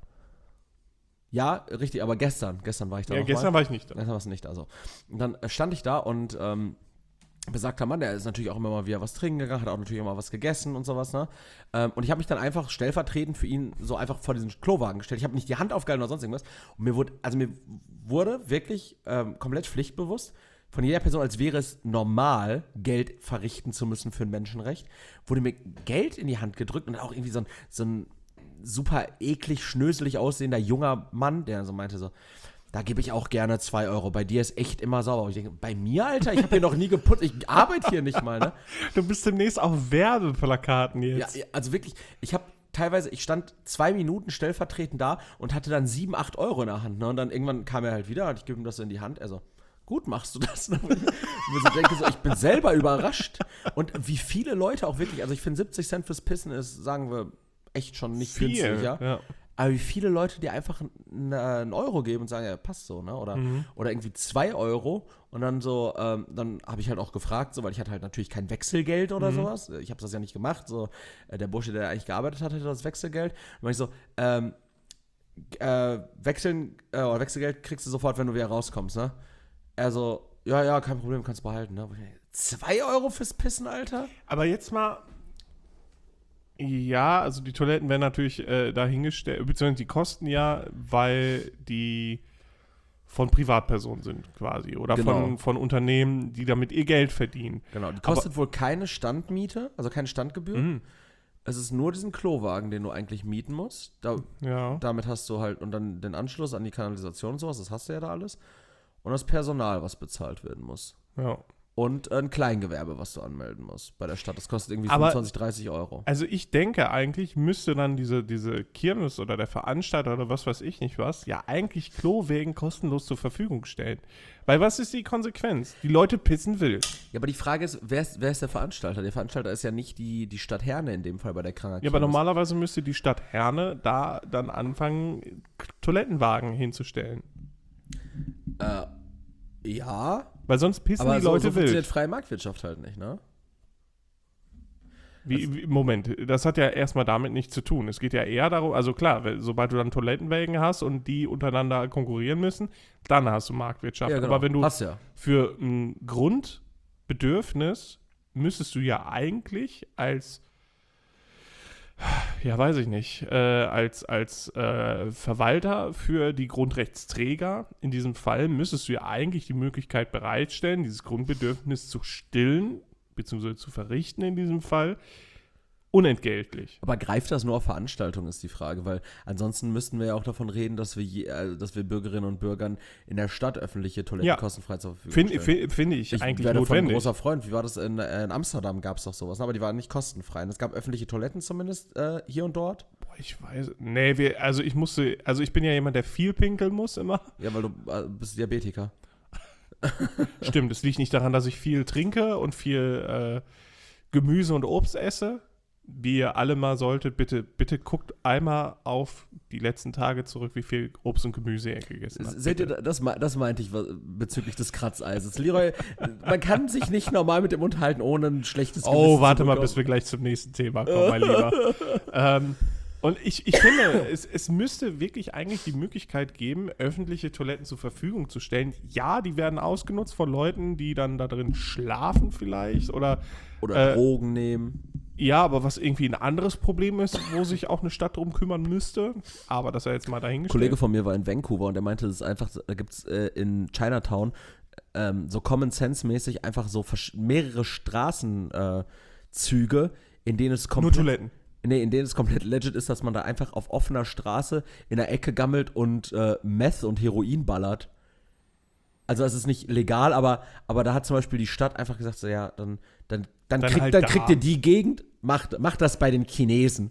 B: Ja, richtig, aber gestern, gestern war ich da
A: Ja,
B: noch
A: gestern
B: mal.
A: war ich nicht da.
B: Gestern war es nicht, also. Und dann äh, stand ich da und ähm, besagter Mann, der ist natürlich auch immer mal wieder was trinken gegangen, hat auch natürlich immer was gegessen und sowas, ne? Ähm, und ich habe mich dann einfach stellvertretend für ihn so einfach vor diesen Klowagen gestellt. Ich habe nicht die Hand aufgehalten oder sonst irgendwas. Und mir wurde, also mir wurde wirklich ähm, komplett pflichtbewusst von jeder Person, als wäre es normal, Geld verrichten zu müssen für ein Menschenrecht, wurde mir Geld in die Hand gedrückt und auch irgendwie so ein, so ein super eklig, schnöselig aussehender junger Mann, der so meinte so, da gebe ich auch gerne zwei Euro. Bei dir ist echt immer sauber. Und ich denke, bei mir, Alter? Ich habe hier noch nie geputzt. Ich arbeite hier nicht mal, ne?
A: Du bist demnächst auf Werbeplakaten
B: Ja,
A: jetzt.
B: ja, also wirklich, ich habe teilweise, ich stand zwei Minuten stellvertretend da und hatte dann sieben, acht Euro in der Hand, ne? Und dann irgendwann kam er halt wieder und ich gebe ihm das in die Hand. Also, gut machst du das. Und ich mir so denke, so, ich bin selber überrascht. Und wie viele Leute auch wirklich, also ich finde siebzig Cent fürs Pissen ist, sagen wir, echt schon nicht
A: Viel,
B: günstig, ja?
A: ja.
B: Aber wie viele Leute dir einfach einen, einen Euro geben und sagen, ja, passt so, ne? Oder,
A: Mhm.
B: oder irgendwie zwei Euro und dann so, ähm, dann habe ich halt auch gefragt, so, weil ich hatte halt natürlich kein Wechselgeld oder
A: Mhm.
B: sowas. Ich habe das ja nicht gemacht. So, äh, der Bursche, der eigentlich gearbeitet hat, hatte das Wechselgeld. Und war ich so, ähm, äh, wechseln, äh, oder Wechselgeld kriegst du sofort, wenn du wieder rauskommst, ne? Er so, ja, ja, kein Problem, kannst behalten, ne? Zwei Euro fürs Pissen, Alter?
A: Aber jetzt mal, ja, also die Toiletten werden natürlich äh, dahingestellt, beziehungsweise die kosten ja, weil die von Privatpersonen sind quasi oder
B: Genau.
A: von, von Unternehmen, die damit ihr Geld verdienen.
B: Genau, die kostet wohl keine Standmiete, also keine Standgebühr.
A: Mhm.
B: Es ist nur diesen Klowagen, den du eigentlich mieten musst. Da,
A: Ja.
B: Damit hast du halt, und dann den Anschluss an die Kanalisation und sowas, das hast du ja da alles. Und das Personal, was bezahlt werden muss.
A: Ja.
B: Und ein Kleingewerbe, was du anmelden musst bei der Stadt. Das kostet irgendwie
A: Aber-
B: fünfundzwanzig, dreißig Euro.
A: Also ich denke eigentlich, müsste dann diese, diese Kirmes oder der Veranstalter oder was weiß ich nicht was, ja eigentlich Klowegen kostenlos zur Verfügung stellen. Weil was ist die Konsequenz? Die Leute pissen wild.
B: Ja, aber die Frage ist, wer ist, wer ist der Veranstalter? Der Veranstalter ist ja nicht die, die Stadt Herne in dem Fall bei der Kranger
A: Ja, aber
B: Kirmes.
A: normalerweise müsste die Stadt Herne da dann anfangen, K- Toilettenwagen hinzustellen.
B: Äh, ja,
A: Weil sonst pissen
B: aber
A: die
B: so,
A: Leute
B: so funktioniert
A: wild.
B: freie Marktwirtschaft halt nicht, ne?
A: Wie, wie, Moment, das hat ja erstmal damit nichts zu tun. Es geht ja eher darum, also klar, weil, sobald du dann Toilettenwägen hast und die untereinander konkurrieren müssen, dann hast du Marktwirtschaft.
B: Ja, genau.
A: Aber wenn du
B: Hast ja.
A: für ein Grundbedürfnis müsstest du ja eigentlich als, ja weiß ich nicht, äh, als, als äh, Verwalter für die Grundrechtsträger, in diesem Fall müsstest du ja eigentlich die Möglichkeit bereitstellen, dieses Grundbedürfnis zu stillen, beziehungsweise zu verrichten in diesem Fall, unentgeltlich.
B: Aber greift das nur auf Veranstaltungen, ist die Frage, weil ansonsten müssten wir ja auch davon reden, dass wir, je, äh, dass wir Bürgerinnen und Bürgern in der Stadt öffentliche Toiletten
A: Ja.
B: kostenfrei zur Verfügung
A: Finde
B: stellen.
A: find, find ich,
B: Ich
A: eigentlich
B: werde davon ein
A: notwendig.
B: großer Freund. Wie war das in, äh, in Amsterdam? Gab es doch sowas, ne? Aber die waren nicht kostenfrei. Und es gab öffentliche Toiletten zumindest äh, hier und dort.
A: Boah, ich weiß, nee, wir, also ich musste, also ich bin ja jemand, der viel pinkeln muss immer.
B: Ja, weil du äh, bist Diabetiker.
A: Stimmt, es liegt nicht daran, dass ich viel trinke und viel äh, Gemüse und Obst esse. Wie ihr alle mal solltet, bitte, bitte guckt einmal auf die letzten Tage zurück, wie viel Obst und Gemüse ihr gegessen habt.
B: Seht ihr,
A: Bitte.
B: das, me- das meinte ich wa- bezüglich des Kratzeises. Leroy, man kann sich nicht normal mit dem unterhalten, ohne ein schlechtes Gewissen
A: Oh,
B: zu
A: warte mal,
B: bekommen.
A: bis wir gleich zum nächsten Thema kommen, mein Lieber. ähm, und ich, ich finde, es, es müsste wirklich eigentlich die Möglichkeit geben, öffentliche Toiletten zur Verfügung zu stellen. Ja, die werden ausgenutzt von Leuten, die dann da drin schlafen vielleicht oder
B: Oder
A: äh,
B: Drogen nehmen.
A: ja, aber was irgendwie ein anderes Problem ist, wo sich auch eine Stadt drum kümmern müsste. Aber das er jetzt mal
B: Ein
A: dahingestellt.
B: Kollege von mir war in Vancouver und der meinte, das ist einfach, da gibt es äh, in Chinatown ähm, so Common Sense-mäßig einfach so versch- mehrere Straßenzüge, äh, Züge, in denen es
A: Nur
B: komplett
A: Toiletten.
B: Nee, in denen es komplett legit ist, dass man da einfach auf offener Straße in der Ecke gammelt und äh, Meth und Heroin ballert. Also es ist nicht legal, aber, aber da hat zum Beispiel die Stadt einfach gesagt, so ja, dann, dann, dann,
A: Dann
B: kriegt,
A: halt
B: dann
A: da.
B: kriegt ihr die Gegend, macht, macht das bei den Chinesen.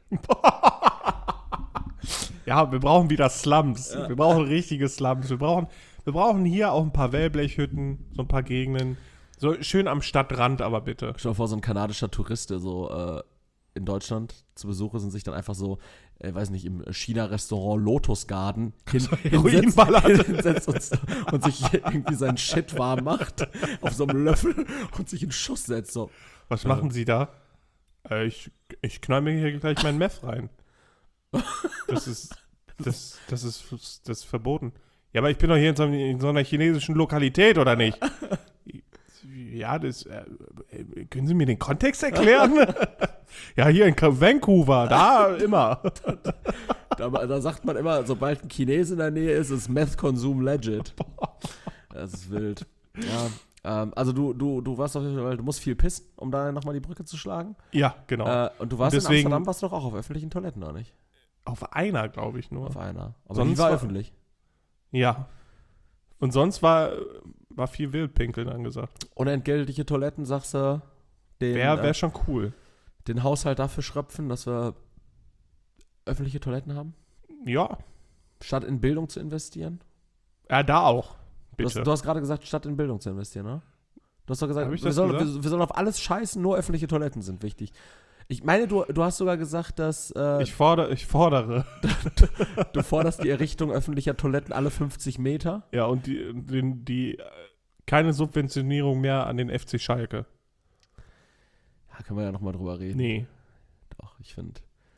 A: Ja, wir brauchen wieder Slums. Wir brauchen richtige Slums. Wir brauchen, wir brauchen hier auch ein paar Wellblechhütten, so ein paar Gegenden. So schön am Stadtrand, aber bitte.
B: Stell dir vor, so ein kanadischer Tourist, der so äh, in Deutschland zu Besuch ist und sich dann einfach so, äh, weiß nicht, im China-Restaurant Lotus Garden hin,
A: Heroin
B: hinsetzt,
A: ballert.
B: hinsetzt und, und sich irgendwie seinen Shit warm macht auf so einem Löffel und sich einen Schuss setzt. So.
A: Was machen Sie da? Äh, ich, ich knall mir hier gleich mein Meth rein. Das ist, das, das ist, das ist verboten. Ja, aber ich bin doch hier in so, in so einer chinesischen Lokalität, oder nicht? Ja, das, äh, äh, können Sie mir den Kontext erklären? Ja, hier in Vancouver, da immer.
B: Da, da sagt man immer, sobald ein Chines in der Nähe ist, ist Meth-Konsum legit. Das ist wild. Ja, ähm, also du, du, du warst auf jeden Fall, du musst viel pissen, um da nochmal die Brücke zu schlagen.
A: Ja, genau.
B: Äh, und du warst
A: Deswegen-
B: in Amsterdam, warst du doch auch auf öffentlichen Toiletten, oder nicht?
A: Auf einer, glaube ich nur.
B: Auf einer. Aber
A: Sonst
B: die war
A: war-
B: öffentlich.
A: Ja. Und sonst war, war viel Wildpinkeln angesagt.
B: Unentgeltliche Toiletten, sagst du, den,
A: Wäre wär
B: äh,
A: schon cool.
B: den Haushalt dafür schröpfen, dass wir öffentliche Toiletten haben?
A: Ja.
B: Statt in Bildung zu investieren?
A: Ja, da auch.
B: Du hast,
A: Bitte.
B: du hast gerade gesagt, statt in Bildung zu investieren, ne? Du hast doch gesagt,
A: Hab ich
B: wir
A: das
B: sollen,
A: gesagt?
B: wir, wir sollen auf alles scheißen, nur öffentliche Toiletten sind wichtig. Ich meine, du, du hast sogar gesagt, dass äh,
A: Ich, fordere, ich fordere.
B: du forderst die Errichtung öffentlicher Toiletten alle fünfzig Meter.
A: Ja, und die, die, die äh, keine Subventionierung mehr an den F C Schalke.
B: Ja, können wir ja nochmal drüber reden.
A: Nee.
B: Doch, ich finde.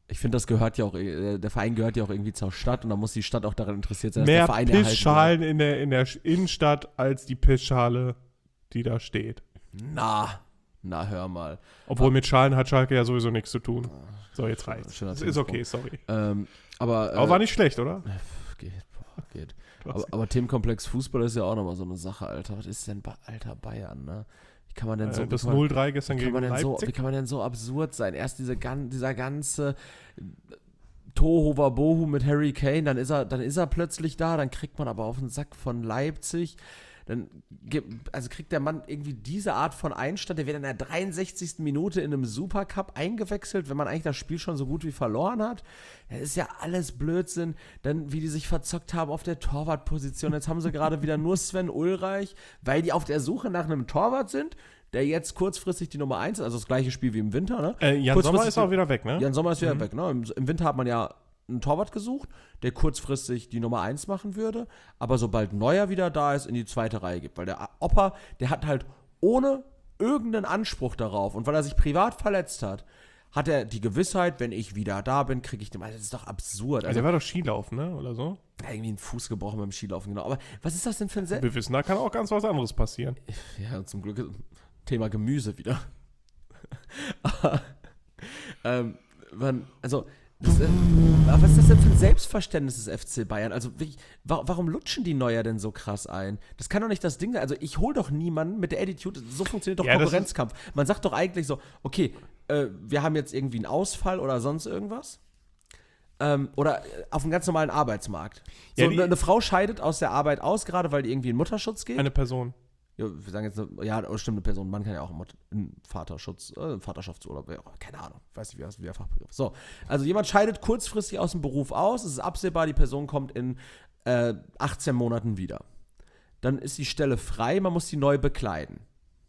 B: Ich finde, das gehört ja auch, äh, der Verein gehört ja auch irgendwie zur Stadt und da muss die Stadt auch daran interessiert sein, dass
A: Mehr
B: der Verein erhalten
A: Pissschalen in der, in der Innenstadt als die Pissschale, die da steht.
B: Na, na hör mal.
A: Obwohl mit Schalen hat Schalke ja sowieso nichts zu tun. So, jetzt
B: Schöner-
A: reicht's.
B: schöner
A: Ist okay, sorry.
B: Ähm, aber, äh,
A: Aber war nicht schlecht, oder?
B: geht, boah, geht.
A: Du hast-
B: Aber, aber Themenkomplex Fußball ist ja auch nochmal so eine Sache, Alter. Was ist denn ba- alter Bayern, ne? Wie kann man denn so...
A: äh, das
B: wie kann man-
A: null drei gestern
B: Wie kann,
A: gegen
B: man denn so,
A: Leipzig.
B: wie kann man denn so absurd sein? Erst diese, gan- dieser ganze Tohu Wabohu mit Harry Kane, dann ist, er, dann ist er plötzlich da, dann kriegt man aber auf den Sack von Leipzig. Dann gibt, also kriegt der Mann irgendwie diese Art von Einstand, der wird in der dreiundsechzigsten Minute in einem Supercup eingewechselt, wenn man eigentlich das Spiel schon so gut wie verloren hat. Das ist ja alles Blödsinn. Dann, wie die sich verzockt haben auf der Torwartposition. Jetzt haben sie gerade wieder nur Sven Ulreich, weil die auf der Suche nach einem Torwart sind, der jetzt kurzfristig die Nummer eins ist, also das gleiche Spiel wie im Winter, ne?
A: Äh, Jan
B: Kurzfristig-
A: Sommer ist auch wieder weg, ne?
B: Jan Sommer ist wieder
A: Mhm.
B: weg, ne? Im, Im Winter hat man ja einen Torwart gesucht, der kurzfristig die Nummer eins machen würde, aber sobald Neuer wieder da ist, in die zweite Reihe gibt. Weil der Opa, der hat halt ohne irgendeinen Anspruch darauf und weil er sich privat verletzt hat, hat er die Gewissheit, wenn ich wieder da bin, kriege ich den. Das ist doch absurd.
A: Also
B: Also,
A: der war doch Skilaufen, ne? Oder so?
B: ja, irgendwie einen Fuß gebrochen beim Skilaufen, genau. Aber was ist das denn für ein Se
A: Wir wissen, da kann auch ganz was anderes passieren.
B: Ja, zum Glück ist Thema Gemüse wieder. Aber, ähm, man, also, das, äh, aber was ist das denn für ein Selbstverständnis des F C Bayern? Also, wirklich, wa warum lutschen die Neuer denn so krass ein? Das kann doch nicht das Ding sein. Also, ich hol doch niemanden mit der Attitude. So funktioniert doch
A: Ja, das
B: Konkurrenzkampf. Man sagt doch eigentlich so, okay, äh, wir haben jetzt irgendwie einen Ausfall oder sonst irgendwas. Ähm, oder äh, auf einem ganz normalen Arbeitsmarkt. So,
A: Ja, die-
B: eine, eine Frau scheidet aus der Arbeit aus, gerade weil die irgendwie in Mutterschutz geht.
A: Eine Person.
B: Ja, wir sagen jetzt, eine- ja, eine stimmt, eine Person. Man kann ja auch einen Mut- einen Vaterschutz, äh, einen Vaterschaftsurlaub, ja, keine Ahnung, weiß nicht, wie das wie der Fachbegriff ist. So, also jemand scheidet kurzfristig aus dem Beruf aus, es ist absehbar, die Person kommt in äh, achtzehn Monaten wieder. Dann ist die Stelle frei, man muss die neu bekleiden.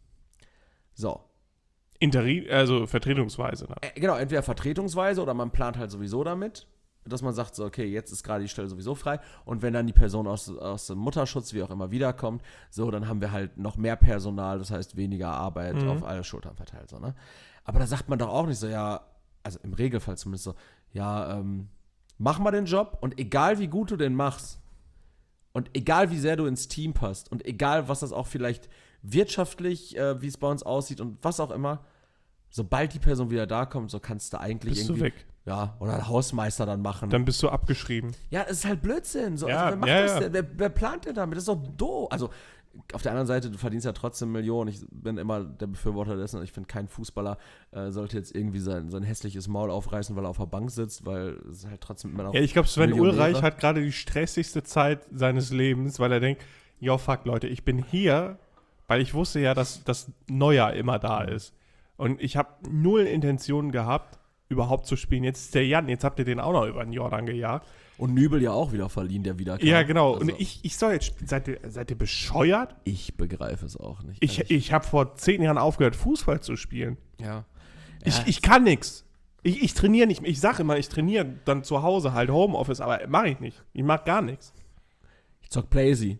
B: So,
A: Interi also Vertretungsweise. Ne?
B: äh, genau, entweder vertretungsweise oder man plant halt sowieso damit, dass man sagt so, okay, jetzt ist gerade die Stelle sowieso frei und wenn dann die Person aus, aus dem Mutterschutz, wie auch immer, wiederkommt, so, dann haben wir halt noch mehr Personal, das heißt weniger Arbeit
A: Mhm.
B: auf alle Schultern verteilt, so, ne? Aber da sagt man doch auch nicht so, ja, also im Regelfall zumindest so, ja, ähm, mach mal den Job und egal wie gut du den machst und egal wie sehr du ins Team passt und egal was das auch vielleicht wirtschaftlich, äh, wie es bei uns aussieht und was auch immer, sobald die Person wieder da kommt, so kannst du eigentlich
A: Bist du
B: irgendwie
A: weg.
B: ja, oder einen Hausmeister dann machen.
A: Dann bist du abgeschrieben.
B: Ja, es ist halt Blödsinn. So,
A: Ja,
B: also, wer macht
A: ja,
B: das
A: ja.
B: denn? Wer, wer plant denn damit? Das ist doch doof. Also, auf der anderen Seite, du verdienst ja trotzdem Millionen. Ich bin immer der Befürworter dessen. Und ich finde, kein Fußballer äh, sollte jetzt irgendwie sein, sein hässliches Maul aufreißen, weil er auf der Bank sitzt, weil es ist halt trotzdem immer noch.
A: Ja, ich glaube, Sven
B: Millionäre.
A: Ulreich hat gerade die stressigste Zeit seines Lebens, weil er denkt, yo, fuck, Leute, ich bin hier, weil ich wusste ja, dass das Neujahr immer da ist. Und ich habe null Intentionen gehabt, überhaupt zu spielen. Jetzt ist der Jan, jetzt habt ihr den auch noch über den Jordan gejagt.
B: Und Nübel ja auch wieder verliehen, der wieder kam.
A: Ja, genau.
B: Also,
A: Und ich, ich soll jetzt spielen. Seid ihr, seid ihr bescheuert?
B: ich begreife es auch nicht.
A: Ich,
B: ehrlich.
A: ich habe vor zehn Jahren aufgehört, Fußball zu spielen.
B: ja.
A: Ich,
B: Ja.
A: ich kann nix. Ich, ich trainiere nicht. Ich sage immer, ich trainiere dann zu Hause halt Homeoffice, aber mache ich nicht. Ich mag gar nichts.
B: Ich zock Playsee.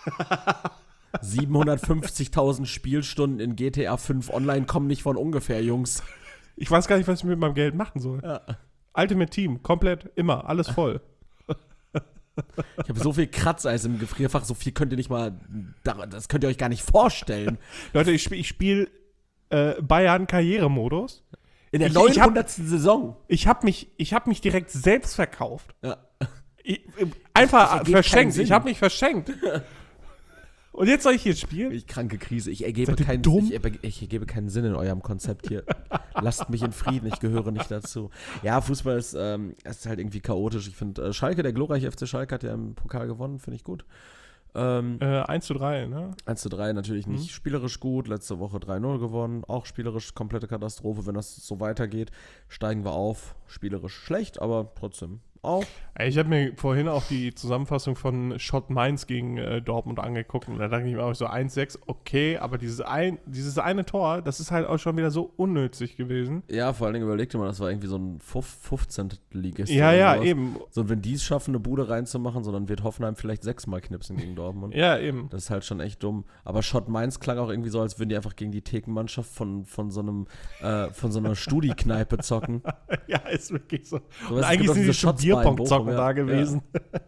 B: siebenhundertfünfzigtausend Spielstunden in G T A fünf Online kommen nicht von ungefähr, Jungs.
A: Ich weiß gar nicht, was ich mit meinem Geld machen soll.
B: Ja.
A: Ultimate Team, komplett, immer, alles voll.
B: Ich habe so viel Kratzeis im Gefrierfach, so viel könnt ihr nicht mal, das könnt ihr euch gar nicht vorstellen.
A: Leute, ich spiele ich spiel, äh, Bayern Karrieremodus.
B: In der
A: Ich- ich hab-
B: neunhundertsten Saison.
A: Ich habe mich, ich hab mich direkt selbst verkauft.
B: Ja.
A: Ich, äh, einfach
B: Das ergibt keinen
A: verschenkt.
B: Sinn.
A: Ich habe mich verschenkt. Und jetzt soll ich hier spielen?
B: Ich kranke Krise. Ich ergebe,
A: Seid ihr
B: keinen,
A: dumm?
B: ich, erbe- ich ergebe keinen Sinn in eurem Konzept hier. Lasst mich in Frieden, ich gehöre nicht dazu. Ja, Fußball ist, ähm, ist halt irgendwie chaotisch. Ich finde, äh, Schalke, der glorreiche F C Schalke hat ja im Pokal gewonnen, finde ich gut. Ähm,
A: Äh, eins zu drei, ne?
B: eins zu drei natürlich nicht
A: Mhm.
B: spielerisch gut. Letzte Woche drei null gewonnen. Auch spielerisch komplette Katastrophe. Wenn das so weitergeht, steigen wir auf. Spielerisch schlecht, aber trotzdem auch.
A: Ey, ich habe mir vorhin auch die Zusammenfassung von Schott Mainz gegen äh, Dortmund angeguckt und da dachte ich mir auch so eins sechs, okay, aber dieses, ein, dieses eine Tor, das ist halt auch schon wieder so unnötig gewesen.
B: Ja, vor allen Dingen überlegte man, das war irgendwie so ein fünfzehnten-Ligist.
A: Ja,
B: oder
A: ja,
B: sowas.
A: eben.
B: So, und wenn die es schaffen, eine Bude reinzumachen, so, dann wird Hoffenheim vielleicht sechsmal knipsen gegen Dortmund.
A: Ja, eben.
B: Das ist halt schon echt dumm. Aber Schott Mainz klang auch irgendwie so, als würden die einfach gegen die Thekenmannschaft von, von so einem, äh, von so einer Studi-Kneipe zocken.
A: Ja, ist wirklich so.
B: So,
A: Und
B: weißt du, es
A: eigentlich
B: gibt auch
A: sind die
B: diese
A: schon
B: Shots bei in
A: Bierpong
B: Bochum,
A: zocken
B: ja.
A: da gewesen.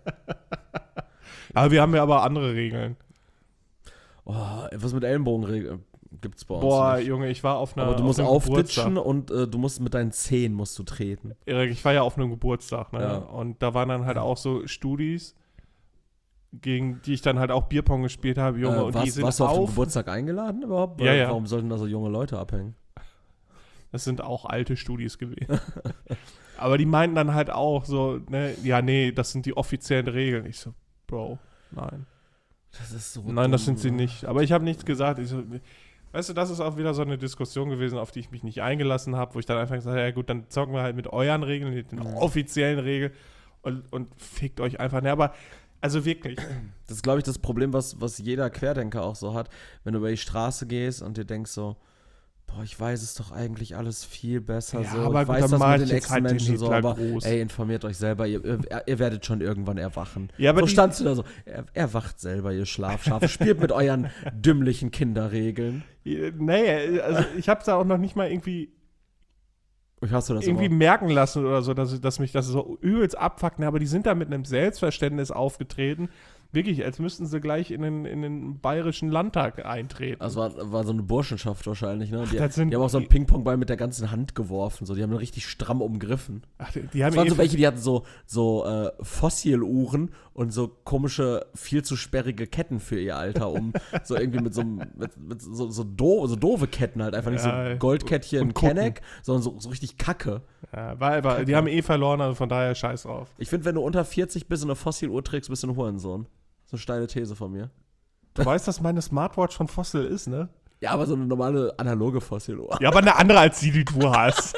A: Aber wir haben ja aber andere Regeln.
B: Oh, was mit Ellenbogenregeln gibt's bei uns
A: Boah,
B: nicht.
A: Junge, ich war auf einer
B: Aber du musst
A: auf einem
B: aufditschen
A: Geburtstag.
B: und äh, du musst mit deinen Zehen musst du treten.
A: Erik, ich war ja auf einem Geburtstag, ne?
B: Ja.
A: Und da waren dann halt auch so Studis, gegen die ich dann halt auch Bierpong gespielt habe, Junge.
B: Äh,
A: und die
B: warst,
A: sind
B: warst du auf dem
A: auf.
B: Geburtstag eingeladen überhaupt?
A: Ja, ja.
B: Warum sollten da so junge Leute abhängen?
A: Das sind auch alte Studis gewesen. Aber die meinten dann halt auch so, ne, ja, nee, das sind die offiziellen Regeln. Ich so, Bro, nein.
B: Das ist so
A: Nein, das
B: dumm,
A: sind sie
B: ne?
A: nicht. Aber ich habe nichts gesagt. Ich so, weißt du, das ist auch wieder so eine Diskussion gewesen, auf die ich mich nicht eingelassen habe, wo ich dann einfach gesagt habe, ja gut, dann zocken wir halt mit euren Regeln, mit den offiziellen Regeln und, und fickt euch einfach. Ne, aber, also wirklich.
B: Das ist, glaube ich, das Problem, was, was jeder Querdenker auch so hat, wenn du über die Straße gehst und dir denkst so, boah, ich weiß es doch eigentlich alles viel besser
A: Ja,
B: so.
A: aber
B: ich
A: gut,
B: weiß
A: dann
B: das
A: mal
B: mit
A: ich
B: den
A: jetzt halt den
B: Ex-Menschen so,
A: Hitler
B: aber
A: groß.
B: ey, informiert euch selber, ihr, ihr, ihr werdet schon irgendwann erwachen.
A: Ja, aber
B: so
A: die-
B: standst du da so, er, erwacht selber, ihr Schlafschafe, spielt mit euren dümmlichen Kinderregeln.
A: Nee, also ich habe es da auch noch nicht mal irgendwie
B: Ich hasse das
A: irgendwie
B: immer.
A: merken lassen oder so, dass, dass mich das so übelst abfuckt. Ne, aber die sind da mit einem Selbstverständnis aufgetreten. Wirklich, als müssten sie gleich in den, in den bayerischen Landtag eintreten.
B: Das war, war so eine Burschenschaft wahrscheinlich, ne? Die,
A: das sind
B: die haben auch so einen
A: die-
B: Ping-Pong-Ball mit der ganzen Hand geworfen, so. Die haben ihn richtig stramm umgriffen.
A: Ach, die, die haben
B: Es waren
A: eh
B: so welche, die hatten so, so äh, Fossiluhren und so komische, viel zu sperrige Ketten für ihr Alter, um so irgendwie mit so einem, mit, mit so, so, do, so doofe Ketten halt, einfach nicht
A: Ja,
B: so Goldkettchen,
A: und gucken.
B: Kenneck, sondern so, so richtig Kacke.
A: Ja, weil, weil, die haben eh verloren, also von daher scheiß drauf.
B: Ich finde, wenn du unter vierzig bist und eine Fossiluhr trägst, bist du ein Hurensohn. So eine steile These von mir.
A: Du weißt, dass meine Smartwatch von Fossil ist, ne?
B: Ja, aber so eine normale analoge Fossiluhr.
A: Ja, aber eine andere als die, die du hast.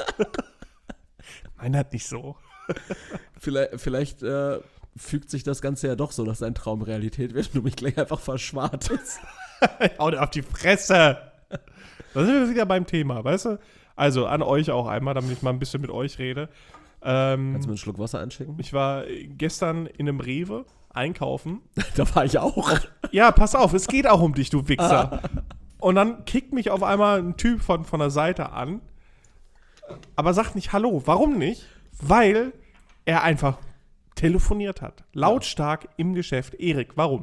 A: Meine hat nicht so.
B: Vielleicht, vielleicht äh, fügt sich das Ganze ja doch so, dass dein Traum Realität wird und du mich gleich einfach verschwartest.
A: Hau dir auf die Fresse. Da sind wir wieder beim Thema, weißt du? Also an euch auch einmal, damit ich mal ein bisschen mit euch rede. Ähm,
B: Kannst du mir einen Schluck Wasser einschicken?
A: ich war gestern in einem Rewe einkaufen.
B: Da war ich auch.
A: Ja, pass auf, es geht auch um dich, du Wichser. Und dann kickt mich auf einmal ein Typ von, von der Seite an, aber sagt nicht Hallo. Warum nicht? Weil er einfach telefoniert hat. Lautstark im Geschäft. Erik, warum?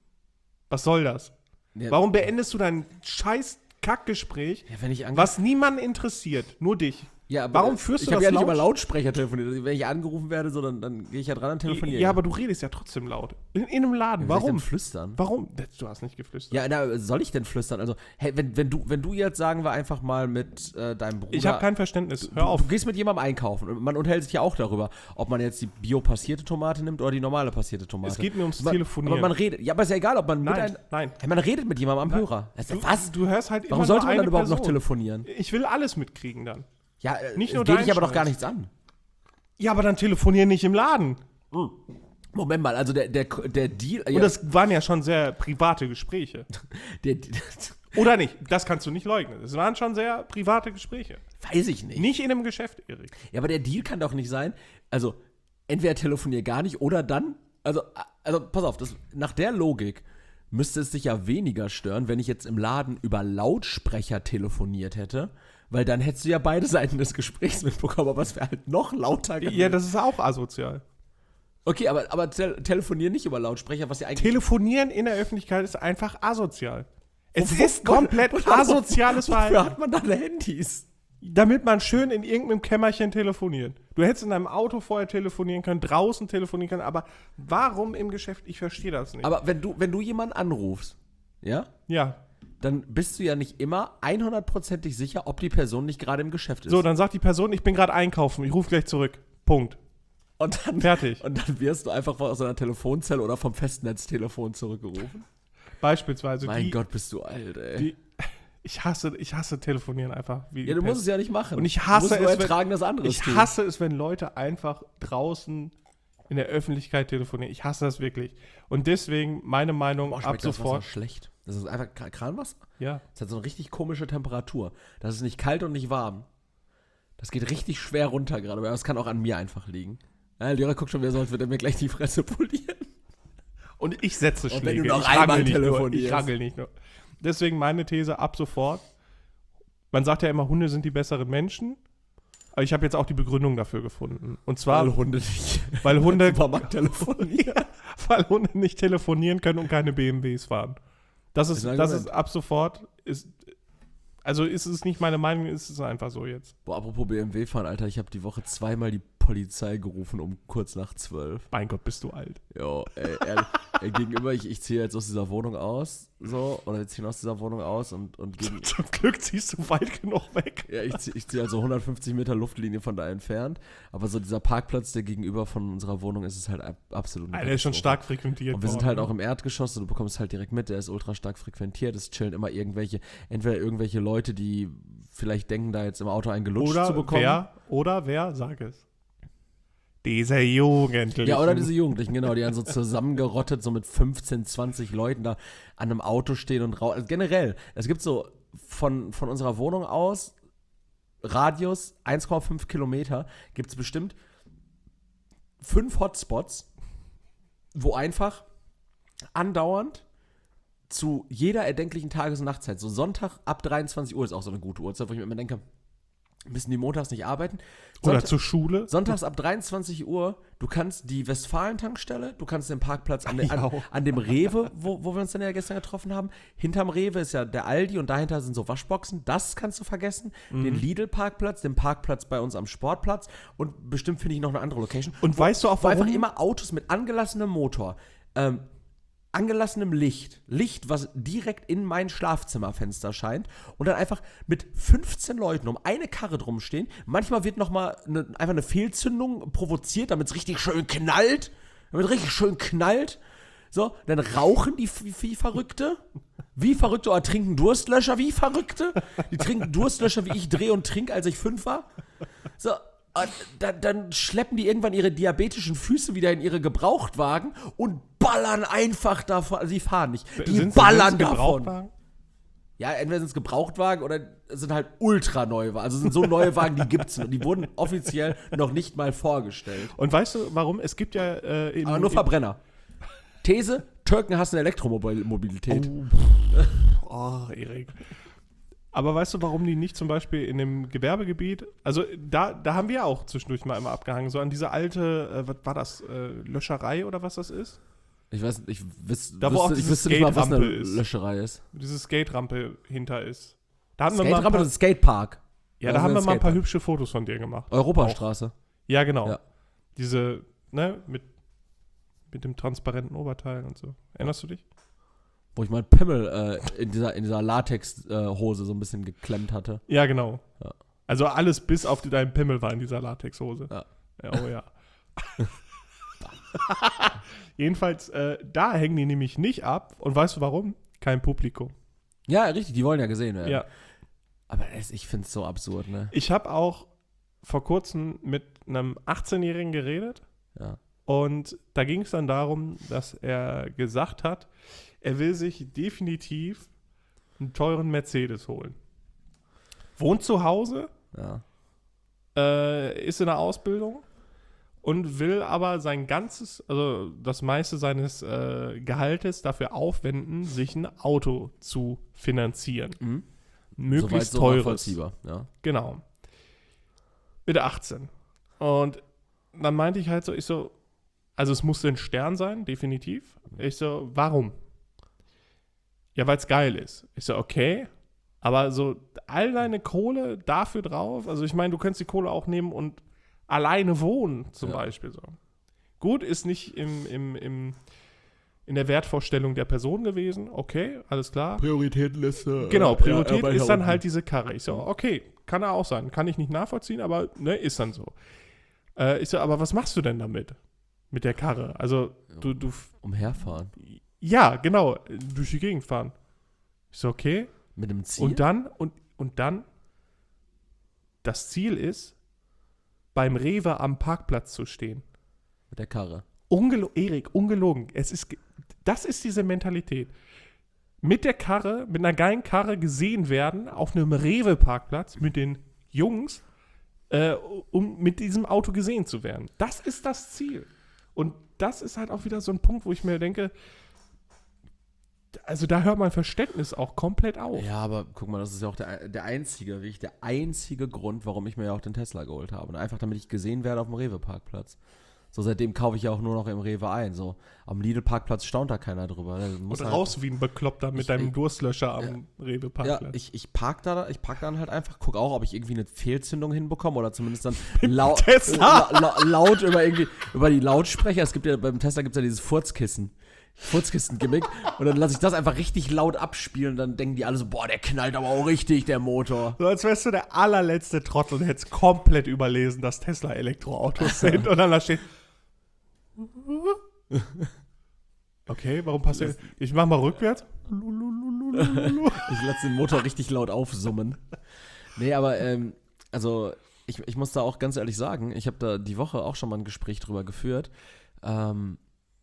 A: Was soll das?
B: Ja,
A: Warum beendest du dein scheiß Kackgespräch,
B: Ja, wenn ich ange-
A: was niemanden interessiert, nur dich?
B: Ja, aber
A: Warum führst du
B: ich hab
A: das
B: ja nicht
A: laut?
B: über Lautsprecher telefoniert. Also, wenn ich angerufen werde, so, dann, dann gehe ich ja dran und telefoniere.
A: Ja, aber du redest ja trotzdem laut. In, in einem Laden.
B: Wie soll ich
A: Warum?
B: denn flüstern?
A: Warum? Du hast nicht geflüstert.
B: Ja, na, soll ich denn flüstern? Also, hey, wenn, wenn, du, wenn du jetzt, sagen wir einfach mal mit äh, deinem Bruder.
A: Ich habe kein Verständnis. Hör
B: du,
A: auf.
B: du gehst mit jemandem einkaufen und man unterhält sich ja auch darüber, ob man jetzt die bio-passierte Tomate nimmt oder die normale passierte Tomate.
A: Es geht mir ums
B: man,
A: Telefonieren.
B: Aber man redet. Ja, aber ist ja egal, ob man mit
A: Nein,
B: ein,
A: nein.
B: Hey, man redet mit jemandem am Hörer. Also,
A: Du,
B: was?
A: Du hörst halt
B: Warum
A: immer
B: sollte
A: nur
B: man
A: eine
B: dann überhaupt noch
A: Person.
B: telefonieren?
A: Ich will alles mitkriegen dann.
B: Ja, äh,
A: Nicht
B: es
A: nur
B: geht
A: dein
B: dich aber doch
A: Scheiß.
B: gar nichts an.
A: Ja, aber dann telefonieren nicht im Laden.
B: Moment mal, also der, der, der Deal.
A: Und das waren ja schon sehr private Gespräche.
B: der,
A: Oder nicht? Das kannst du nicht leugnen. Das waren schon sehr private Gespräche.
B: weiß ich nicht.
A: Nicht in einem Geschäft, Erik.
B: Ja, aber der Deal kann doch nicht sein, also entweder telefonier gar nicht oder dann, also, also pass auf, das, nach der Logik müsste es dich ja weniger stören, wenn ich jetzt im Laden über Lautsprecher telefoniert hätte, weil dann hättest du ja beide Seiten des Gesprächs mitbekommen, aber es wäre halt noch lauter gewesen.
A: Ja, das ist auch asozial.
B: Okay, aber, aber te telefonieren nicht über Lautsprecher, was ja eigentlich...
A: Telefonieren in der Öffentlichkeit ist einfach asozial. Es
B: Wo- wo-
A: ist komplett
B: wo-
A: asoziales
B: Wofür
A: Verhalten.
B: hat man dann Handys?
A: Damit man schön in irgendeinem Kämmerchen telefoniert. Du hättest in deinem Auto vorher telefonieren können, draußen telefonieren können, aber warum im Geschäft? Ich verstehe das nicht.
B: Aber wenn du, wenn du jemanden anrufst, ja,
A: ja.
B: dann bist du ja nicht immer hundertprozentig sicher, ob die Person nicht gerade im Geschäft ist.
A: So, dann sagt die Person, ich bin gerade einkaufen, ich rufe gleich zurück. Punkt.
B: und dann,
A: Fertig.
B: Und dann wirst du einfach aus einer Telefonzelle oder vom Festnetztelefon zurückgerufen.
A: Beispielsweise
B: Mein
A: die,
B: Gott, bist du alt, ey.
A: die ich hasse, ich hasse telefonieren einfach. Wie
B: ja, du musst es ja nicht machen.
A: Und ich hasse
B: du musst nur
A: es, wenn-
B: ertragen, dass anderes
A: Ich
B: tun.
A: hasse es, wenn Leute einfach draußen in der Öffentlichkeit telefonieren. Ich hasse das wirklich. Und deswegen meine Meinung
B: Boah,
A: ab
B: schmeckt das
A: sofort.
B: Wasser schlecht. Das ist einfach Kra- Kranwasser.
A: Ja.
B: Das hat so eine richtig komische Temperatur. Das ist nicht kalt und nicht warm. Das geht richtig schwer runter gerade, aber das kann auch an mir einfach liegen. Ja, Lyra guckt schon wieder so, als würde er mir gleich die Fresse polieren.
A: Und ich setze
B: Und
A: Schläge.
B: wenn du noch
A: ich
B: einmal
A: rangel nicht nur.
B: telefonierst.
A: Ich rangel nicht nur. Deswegen meine These ab sofort. Man sagt ja immer, Hunde sind die besseren Menschen. Aber ich habe jetzt auch die Begründung dafür gefunden. Und zwar,
B: Weil Hunde nicht
A: weil Hunde,
B: Supermarkt telefonieren.
A: weil Hunde nicht telefonieren können und keine B M Ws fahren. Das ist,
B: Ist ein
A: das
B: Argument.
A: ist ab sofort, ist, also ist es nicht meine Meinung, ist es einfach so jetzt.
B: Boah, apropos B M W fahren, Alter, ich habe die Woche zweimal die Polizei gerufen um kurz nach zwölf.
A: Mein Gott, bist du alt.
B: Jo, ey, ehrlich, ey, gegenüber, ich, ich ziehe jetzt aus dieser Wohnung aus, so, oder wir ziehen aus dieser Wohnung aus und, und gegen,
A: Zum Glück ziehst du weit genug weg.
B: ja, ich ziehe ich zieh also hundertfünfzig Meter Luftlinie von da entfernt, aber so dieser Parkplatz, der gegenüber von unserer Wohnung ist, ist halt ab, absolut eine
A: Alter, der ist schon
B: Katastrophe.
A: stark frequentiert
B: Und wir sind
A: worden,
B: halt
A: ne?
B: auch im Erdgeschoss, und du bekommst halt direkt mit, der ist ultra stark frequentiert, es chillen immer irgendwelche, entweder irgendwelche Leute, die vielleicht denken, da jetzt im Auto einen gelutscht
A: Oder
B: zu bekommen.
A: wer, oder wer, sag es. Diese Jugendlichen.
B: Ja, oder diese Jugendlichen, genau, die dann so zusammengerottet, so mit fünfzehn, zwanzig Leuten da an einem Auto stehen und rauchen. Also generell, es gibt so von, von unserer Wohnung aus, Radius eins Komma fünf Kilometer, gibt es bestimmt fünf Hotspots, wo einfach andauernd zu jeder erdenklichen Tages- und Nachtzeit, so Sonntag ab dreiundzwanzig Uhr ist auch so eine gute Uhrzeit, wo ich mir immer denke, müssen die montags nicht arbeiten?
A: Oder
B: Sonntag-
A: zur Schule.
B: Sonntags ab dreiundzwanzig Uhr, du kannst die Westfalen-Tankstelle, du kannst den Parkplatz an, de,
A: Ja.
B: an, an dem Rewe, wo, wo wir uns dann ja gestern getroffen haben. Hinterm Rewe ist ja der Aldi und dahinter sind so Waschboxen. Das kannst du vergessen.
A: Mhm.
B: Den Lidl-Parkplatz, den Parkplatz bei uns am Sportplatz und bestimmt finde ich noch eine andere Location.
A: Und weißt du auch,
B: Wo einfach
A: warum?
B: immer Autos mit angelassenem Motor, ähm, angelassenem Licht, Licht, was direkt in mein Schlafzimmerfenster scheint und dann einfach mit fünfzehn Leuten um eine Karre drum stehen. Manchmal wird nochmal ne, einfach eine Fehlzündung provoziert, damit es richtig schön knallt. Damit richtig schön knallt. So, dann rauchen die wie, wie Verrückte. Wie Verrückte oder trinken Durstlöscher wie Verrückte. Die trinken Durstlöscher, wie ich drehe und trinke, als ich fünf war. So, und dann, dann schleppen die irgendwann ihre diabetischen Füße wieder in ihre Gebrauchtwagen und ballern einfach davon. Also die fahren nicht. Die
A: Sind-
B: ballern
A: sind's
B: davon.
A: Gebrauchtwagen?
B: Ja, entweder sind es Gebrauchtwagen oder sind halt ultra neue Wagen. Also sind so neue Wagen, die gibt's noch. Die wurden offiziell noch nicht mal vorgestellt.
A: Und weißt du, warum? Es gibt ja äh, in,
B: Aber nur
A: in,
B: Verbrenner. These, Türken hassen Elektromobilität.
A: Oh, oh, Erik. Aber weißt du, warum die nicht zum Beispiel in dem Gewerbegebiet, also da, da haben wir auch zwischendurch mal immer abgehangen, so an diese alte, äh, was war das, äh, Löscherei oder was das ist?
B: Ich weiß, ich, wiss,
A: Da, wo auch
B: wüsste, ich
A: diese
B: wüsste nicht mal, was eine
A: Skate-Rampe ist.
B: Löscherei ist.
A: Diese Skate-Rampe hinter ist. Da haben wir mal ein
B: Skate-Rampe
A: paar,
B: oder Skatepark?
A: ja,
B: Das
A: da haben
B: ist
A: wir
B: ein
A: mal ein paar
B: Skatepark.
A: hübsche Fotos von dir gemacht.
B: Europastraße.
A: Ja, genau.
B: Ja.
A: Diese, ne, mit, mit dem transparenten Oberteil und so. Erinnerst du dich?
B: Wo ich meinen Pimmel äh, in dieser, in dieser Latex-Hose so ein bisschen geklemmt hatte.
A: Ja, genau.
B: Ja.
A: Also alles bis auf die, deinen Pimmel war in dieser Latexhose.
B: Ja.
A: Ja, oh ja. Jedenfalls, äh, da hängen die nämlich nicht ab. Und weißt du warum? Kein Publikum.
B: Ja, richtig, die wollen ja gesehen werden.
A: Ja.
B: Aber es, ich finde es so absurd, ne?
A: Ich habe auch vor kurzem mit einem achtzehnjährigen geredet.
B: Ja.
A: Und da ging es dann darum, dass er gesagt hat, er will sich definitiv einen teuren Mercedes holen. Wohnt zu Hause,
B: Ja.
A: äh, ist in der Ausbildung und will aber sein ganzes, also das meiste seines äh, Gehaltes dafür aufwenden, sich ein Auto zu finanzieren.
B: Mhm.
A: Möglichst
B: so
A: teures.
B: nachvollziehbar, ja.
A: Genau. Bitte achtzehn. Und dann meinte ich halt so, ich so, also es musste ein Stern sein, definitiv. Ich so, warum? Ja, weil es geil ist. Ich so, okay. Aber so all deine Kohle dafür drauf, also ich meine, du könntest die Kohle auch nehmen und alleine wohnen, zum
B: Ja.
A: Beispiel so. Gut, ist nicht im, im, im, in der Wertvorstellung der Person gewesen, okay, alles klar.
B: Prioritätenliste.
A: Genau, Priorität ist dann halt diese Karre. Ich so, okay, kann er auch sein. Kann ich nicht nachvollziehen, aber ne, ist dann so. Äh, ich so, aber was machst du denn damit? Mit der Karre? Also, du, du,
B: Umherfahren.
A: ja, genau, durch die Gegend fahren. Ich so, okay.
B: Mit dem Ziel?
A: Und dann, und, und dann, das Ziel ist, beim Rewe am Parkplatz zu stehen.
B: Mit der Karre.
A: Ungelo- Erik, ungelogen. Es ist, ge- das ist diese Mentalität. Mit der Karre, mit einer geilen Karre gesehen werden auf einem Rewe-Parkplatz mit den Jungs, äh, um mit diesem Auto gesehen zu werden. Das ist das Ziel. Und das ist halt auch wieder so ein Punkt, wo ich mir denke, also da hört mein Verständnis auch komplett auf.
B: Ja, aber guck mal, das ist ja auch der, der einzige, wirklich der einzige Grund, warum ich mir ja auch den Tesla geholt habe. Und einfach, damit ich gesehen werde auf dem Rewe-Parkplatz. So, seitdem kaufe ich ja auch nur noch im Rewe ein. So, am Lidl-Parkplatz staunt da keiner drüber. Da muss
A: Und
B: halt,
A: raus wie ein Bekloppter mit
B: Ich-
A: deinem
B: ich-
A: Durstlöscher am
B: Ja,
A: Rewe-Parkplatz.
B: ich, ich park da, ich park dann halt einfach, guck auch, ob ich irgendwie eine Fehlzündung hinbekomme oder zumindest dann lau
A: Tesla.
B: la, la, laut über irgendwie, über die Lautsprecher. Es gibt ja, beim Tesla gibt es ja dieses Furzkissen. Furzkissen-Gimmick. Und dann lasse ich das einfach richtig laut abspielen und dann denken die alle so, boah, der knallt aber auch richtig, der Motor.
A: So als wärst du der allerletzte Trottel und hättest komplett überlesen, dass Tesla Elektroautos sind. Und dann da steht. Okay, warum passt der? Ich mach mal rückwärts.
B: Ich lasse den Motor richtig laut aufsummen. Nee, aber, ähm, also, ich, ich muss da auch ganz ehrlich sagen, ich habe da die Woche auch schon mal ein Gespräch drüber geführt. Ähm,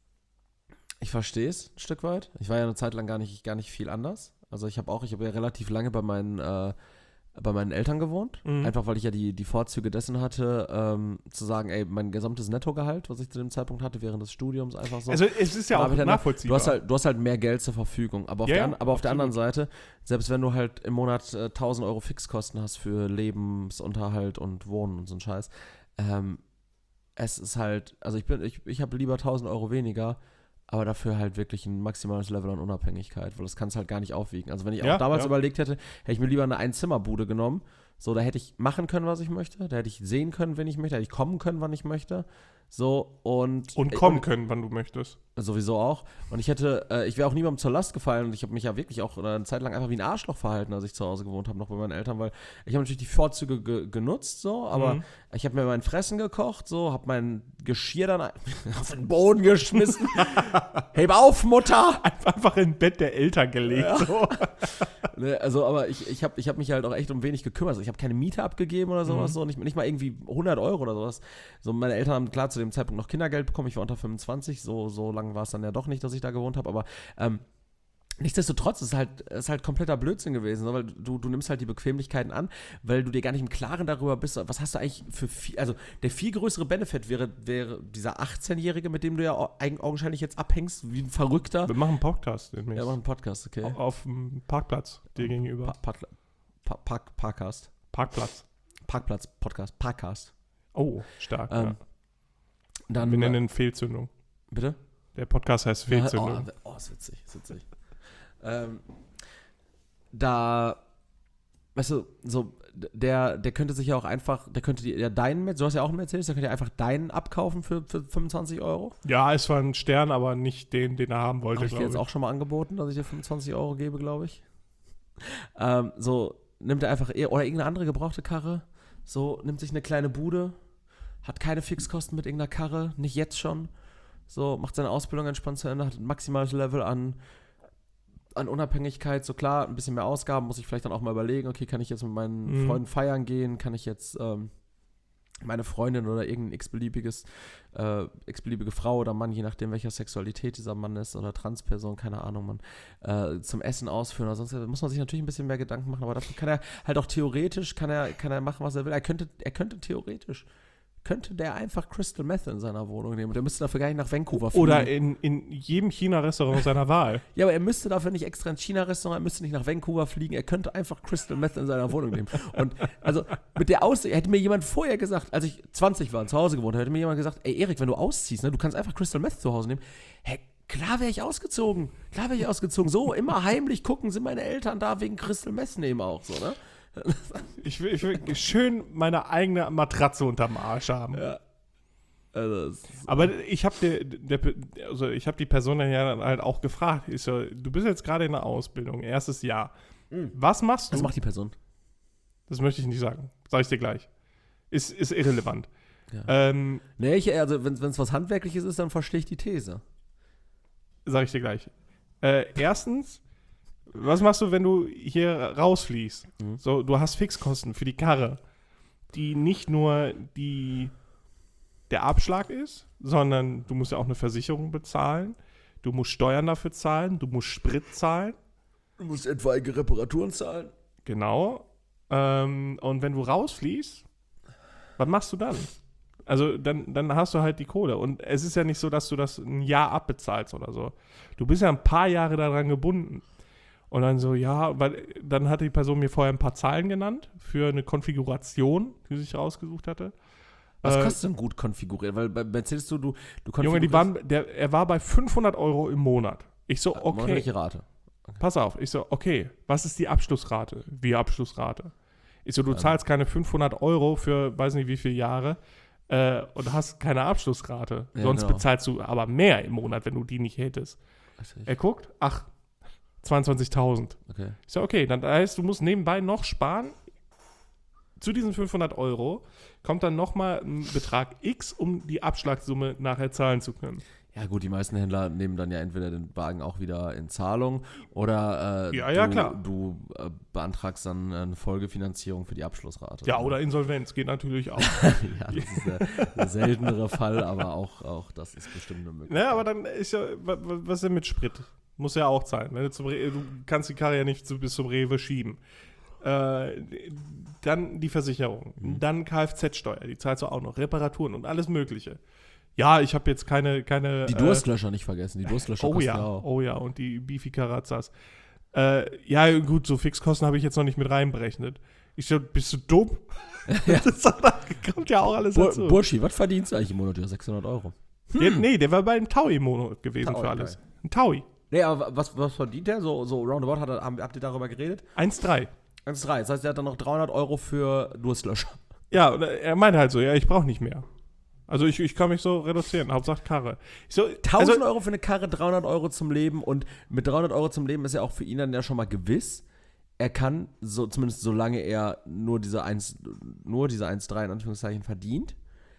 B: ich verstehe es ein Stück weit. Ich war ja eine Zeit lang gar nicht, gar nicht viel anders. Also ich habe auch, ich habe ja relativ lange bei meinen, äh, bei meinen Eltern gewohnt.
A: Mhm.
B: Einfach weil ich ja die, die Vorzüge dessen hatte, ähm, zu sagen, ey, mein gesamtes Nettogehalt, was ich zu dem Zeitpunkt hatte, während des Studiums einfach so.
A: Also es ist ja auch
B: Aber dann-
A: nachvollziehbar.
B: Du hast, halt, du hast halt mehr Geld zur Verfügung. Aber auf,
A: Ja,
B: der,
A: ja,
B: an- aber auf der
A: absolut.
B: anderen Seite, selbst wenn du halt im Monat äh, tausend Euro Fixkosten hast für Lebensunterhalt und Wohnen und so ein Scheiß, ähm, es ist halt, also ich bin, ich, ich habe lieber tausend Euro weniger, aber dafür halt wirklich ein maximales Level an Unabhängigkeit, weil das kannst halt gar nicht aufwiegen. Also wenn ich
A: Ja,
B: auch damals
A: ja.
B: überlegt hätte, hätte ich mir lieber eine Einzimmerbude genommen, so, da hätte ich machen können, was ich möchte, da hätte ich sehen können, wenn ich möchte, hätte ich kommen können, wann ich möchte, so, und
A: und kommen können, wann du möchtest.
B: sowieso auch. Und ich hätte, äh, ich wäre auch niemandem zur Last gefallen und ich habe mich ja wirklich auch eine Zeit lang einfach wie ein Arschloch verhalten, als ich zu Hause gewohnt habe, noch bei meinen Eltern, weil ich habe natürlich die Vorzüge ge- genutzt, so, aber
A: Mhm.
B: ich habe mir mein Fressen gekocht, so, habe mein Geschirr dann ein- auf den Boden geschmissen. Heb auf, Mutter!
A: Einfach in Bett der Eltern gelegt. So.
B: Ne, also, aber ich, ich habe ich hab mich halt auch echt um wenig gekümmert. Also ich habe keine Miete abgegeben oder sowas,
A: Mhm.
B: so, nicht, nicht mal irgendwie hundert Euro oder sowas. So, meine Eltern haben klar zu dem Zeitpunkt noch Kindergeld bekommen, ich war unter fünfundzwanzig, so, so lange war es dann ja doch nicht, dass ich da gewohnt habe, aber ähm, nichtsdestotrotz ist es halt, ist halt kompletter Blödsinn gewesen, so, weil du, du nimmst halt die Bequemlichkeiten an, weil du dir gar nicht im Klaren darüber bist, was hast du eigentlich für viel, also der viel größere Benefit wäre, wäre dieser achtzehnjährige, mit dem du ja au- eigen- augenscheinlich jetzt abhängst, wie ein Verrückter.
A: Wir machen einen Podcast
B: Ja,
A: demnächst.
B: mach einen Podcast, okay.
A: Au- Auf dem Parkplatz dir gegenüber.
B: Pa Park pa Park Parkcast.
A: Parkplatz.
B: Parkplatz, Podcast, Parkcast.
A: Oh, stark.
B: Ähm,
A: ja.
B: Dann,
A: Wir nennen ihn Fehlzündung.
B: bitte?
A: Der Podcast heißt Fehlzündung.
B: Ja, oh, oh, ist witzig, ist witzig. ähm, da, weißt du, so, der, der könnte sich ja auch einfach, der könnte dir ja deinen, Mercedes- du hast ja auch einen Mercedes, der könnte ja einfach deinen abkaufen für, für fünfundzwanzig Euro.
A: Ja, es war ein Stern, aber nicht den, den er haben wollte,
B: Habe ich dir
A: glaube
B: jetzt
A: ich.
B: auch schon mal angeboten, dass ich dir fünfundzwanzig Euro gebe, glaube ich. ähm, so, nimmt er einfach, eher, oder irgendeine andere gebrauchte Karre, so, nimmt sich eine kleine Bude, hat keine Fixkosten mit irgendeiner Karre, nicht jetzt schon. So, macht seine Ausbildung entspannt zu Ende, hat ein maximales Level an, an Unabhängigkeit. So klar, ein bisschen mehr Ausgaben, muss ich vielleicht dann auch mal überlegen, okay, kann ich jetzt mit meinen
A: Mhm.
B: Freunden feiern gehen, kann ich jetzt ähm, meine Freundin oder irgendein x-beliebiges, äh, x-beliebige Frau oder Mann, je nachdem, welcher Sexualität dieser Mann ist oder Transperson, keine Ahnung, man, äh, zum Essen ausführen oder sonst, muss man sich natürlich ein bisschen mehr Gedanken machen, aber dafür kann er halt auch theoretisch, kann er, kann er machen, was er will. Er könnte, er könnte theoretisch könnte der einfach Crystal Meth in seiner Wohnung nehmen. Der müsste dafür gar nicht nach Vancouver fliegen.
A: Oder in, in jedem China-Restaurant seiner Wahl.
B: Ja, aber er müsste dafür nicht extra ins China-Restaurant, er müsste nicht nach Vancouver fliegen, er könnte einfach Crystal Meth in seiner Wohnung nehmen. Und also mit der Aussicht, hätte mir jemand vorher gesagt, als ich zwanzig war und zu Hause gewohnt habe, hätte mir jemand gesagt, ey Erik, wenn du ausziehst, ne, du kannst einfach Crystal Meth zu Hause nehmen. Hä, klar wäre ich ausgezogen. Klar wäre ich ausgezogen. So, immer heimlich gucken, sind meine Eltern da wegen Crystal Meth nehmen auch, so, ne?
A: Ich will, ich will schön meine eigene Matratze unterm Arsch haben.
B: Ja. Also,
A: Aber ich habe der, der, also ich hab die Person dann ja dann halt auch gefragt. Ich so, du bist jetzt gerade in der Ausbildung, erstes Jahr.
B: Mhm.
A: Was machst du?
B: was macht die Person?
A: Das möchte ich nicht sagen. Sag ich dir gleich. Ist, ist irrelevant.
B: Ja.
A: Ähm,
B: Nee, ich, also wenn es was Handwerkliches ist, dann verstehe ich die These.
A: sag ich dir gleich. Äh, erstens, was machst du, wenn du hier rausfliegst?
B: Mhm.
A: So, du hast Fixkosten für die Karre, die nicht nur die der Abschlag ist, sondern du musst ja auch eine Versicherung bezahlen, du musst Steuern dafür zahlen, du musst Sprit zahlen.
B: Du musst etwaige Reparaturen zahlen.
A: Genau. Ähm, und wenn du rausfliegst, was machst du dann? Also dann, dann hast du halt die Kohle. Und es ist ja nicht so, dass du das ein Jahr abbezahlst oder so. Du bist ja ein paar Jahre daran gebunden. Und dann so, ja, weil dann hatte die Person mir vorher ein paar Zahlen genannt für eine Konfiguration, die sie sich rausgesucht hatte.
B: Was
A: Äh,
B: kostet denn gut konfiguriert? Weil bei Mercedes du, du, du
A: Junge, die waren, der, er war bei fünfhundert Euro im Monat. Ich so, okay,
B: monatliche Rate.
A: pass auf. Ich so, okay, was ist die Abschlussrate? Wie Abschlussrate? Ich so, du
B: Also-
A: zahlst keine fünfhundert Euro für weiß nicht wie viele Jahre äh, und hast keine Abschlussrate.
B: Ja,
A: Sonst
B: genau.
A: bezahlst du aber mehr im Monat, wenn du die nicht hättest.
B: Weiß ich.
A: Er guckt, ach, zweiundzwanzigtausend.
B: Okay.
A: Ich so, okay, dann heißt, du musst nebenbei noch sparen. Zu diesen fünfhundert Euro kommt dann nochmal ein Betrag X, um die Abschlagssumme nachher zahlen zu können.
B: Ja gut, die meisten Händler nehmen dann ja entweder den Wagen auch wieder in Zahlung oder äh,
A: Ja,
B: du,
A: ja, klar.
B: du äh, beantragst dann eine Folgefinanzierung für die Abschlussrate.
A: Ja, oder Insolvenz geht natürlich auch.
B: ja, das ist der, der seltenere Fall, aber auch, auch das ist bestimmt eine Möglichkeit.
A: Naja, aber dann ist ja, wa- wa- was ist denn mit Sprit? Muss ja auch zahlen. Wenn du, zum Re- du kannst die Karre ja nicht zu, bis zum Rewe schieben. Äh, dann die Versicherung,
B: Mhm.
A: dann Kfz-Steuer, die zahlst du auch noch, Reparaturen und alles Mögliche. Ja, ich habe jetzt keine, keine
B: Die
A: äh,
B: Durstlöscher nicht vergessen, die Durstlöscher
A: Oh
B: kosten
A: ja,
B: auch.
A: oh ja, und die Bifi-Karazas. Äh, ja, gut, so Fixkosten habe ich jetzt noch nicht mit reinberechnet. Ich so, bist du dumm?
B: Ja.
A: Das kommt ja auch alles
B: Bur
A: dazu.
B: Burschi, was verdienst du eigentlich im Monat? Ja, sechshundert Euro.
A: Der, nee, der war bei einem Taui im Monat gewesen
B: Taui,
A: für alles.
B: okay.
A: Ein Taui.
B: Nee, aber was, was verdient der? So, so roundabout, hat er, habt ihr darüber geredet?
A: eins Komma drei.
B: eins Komma drei, das heißt, er hat dann noch dreihundert Euro für Durstlöscher.
A: Ja, und er meinte halt so, ja, ich brauche nicht mehr. Also ich, ich kann mich so reduzieren, Hauptsache Karre. Ich so,
B: tausend
A: also,
B: Euro für eine Karre, dreihundert Euro zum Leben und mit dreihundert Euro zum Leben ist ja auch für ihn dann ja schon mal gewiss, er kann, so, zumindest solange er nur diese eins, nur diese eins Komma drei in Anführungszeichen verdient,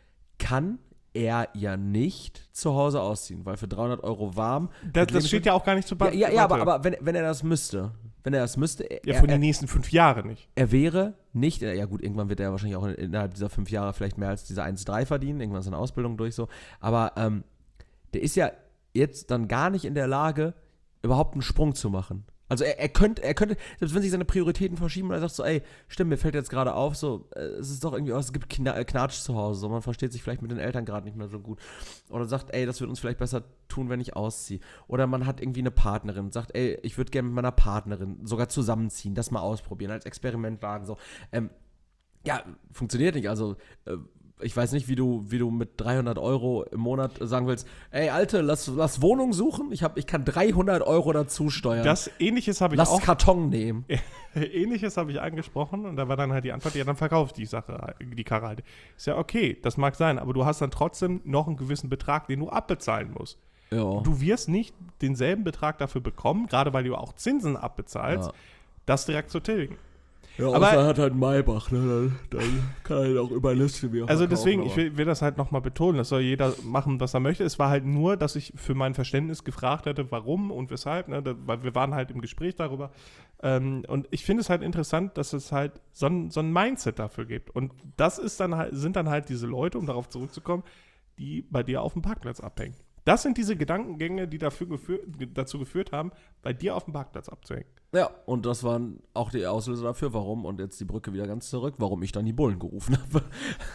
B: kann er ja nicht zu Hause ausziehen, weil für dreihundert Euro warm.
A: das, das steht ja auch gar nicht zu
B: Ja, ja, ja aber, aber wenn, wenn er das müsste, wenn er das müsste, er,
A: ja, für die
B: er,
A: nächsten fünf Jahre nicht.
B: er wäre nicht, ja gut, irgendwann wird er wahrscheinlich auch innerhalb dieser fünf Jahre vielleicht mehr als diese eins Komma drei verdienen, irgendwann ist seine Ausbildung durch so, aber ähm, der ist ja jetzt dann gar nicht in der Lage, überhaupt einen Sprung zu machen. Also er, er könnte, er könnte, selbst wenn sich seine Prioritäten verschieben und er sagt so, ey, stimmt, mir fällt jetzt gerade auf, so, äh, es ist doch irgendwie, oh, es gibt Kna äh, Knatsch zu Hause, so, man versteht sich vielleicht mit den Eltern gerade nicht mehr so gut. Oder sagt, ey, das wird uns vielleicht besser tun, wenn ich ausziehe. Oder man hat irgendwie eine Partnerin, sagt, ey, ich würde gerne mit meiner Partnerin sogar zusammenziehen, das mal ausprobieren, als Experiment wagen, so. Ähm, ja, funktioniert nicht, also, äh, ich weiß nicht, wie du, wie du mit dreihundert Euro im Monat sagen willst, ey, Alte, lass, lass Wohnung suchen, ich, hab, ich kann dreihundert Euro dazu steuern.
A: Das Ähnliches habe ich
B: Lass
A: auch.
B: Karton nehmen.
A: Ähnliches habe ich angesprochen und da war dann halt die Antwort, ja, dann verkauf die Sache, die Karre halt. Ist ja okay, das mag sein, aber du hast dann trotzdem noch einen gewissen Betrag, den du abbezahlen musst.
B: Ja.
A: Du wirst nicht denselben Betrag dafür bekommen, gerade weil du auch Zinsen abbezahlst,
B: Ja.
A: das direkt zu tilgen.
B: Ja,
A: aber
B: er hat halt einen Maybach, ne? Dann, dann kann er ihn auch über Liste wieder
A: Also
B: verkaufen,
A: deswegen,
B: aber-
A: ich will, will das halt nochmal betonen, das soll jeder machen, was er möchte. Es war halt nur, dass ich für mein Verständnis gefragt hätte, warum und weshalb, ne? da, weil wir waren halt im Gespräch darüber. Ähm, und ich finde es halt interessant, dass es halt so ein, so ein Mindset dafür gibt. Und das ist dann halt, sind dann halt diese Leute, um darauf zurückzukommen, die bei dir auf dem Parkplatz abhängen. Das sind diese Gedankengänge, die dafür gefür, dazu geführt haben, bei dir auf dem Parkplatz abzuhängen.
B: Ja, und das waren auch die Auslöser dafür, warum, und jetzt die Brücke wieder ganz zurück, warum ich dann die Bullen gerufen habe.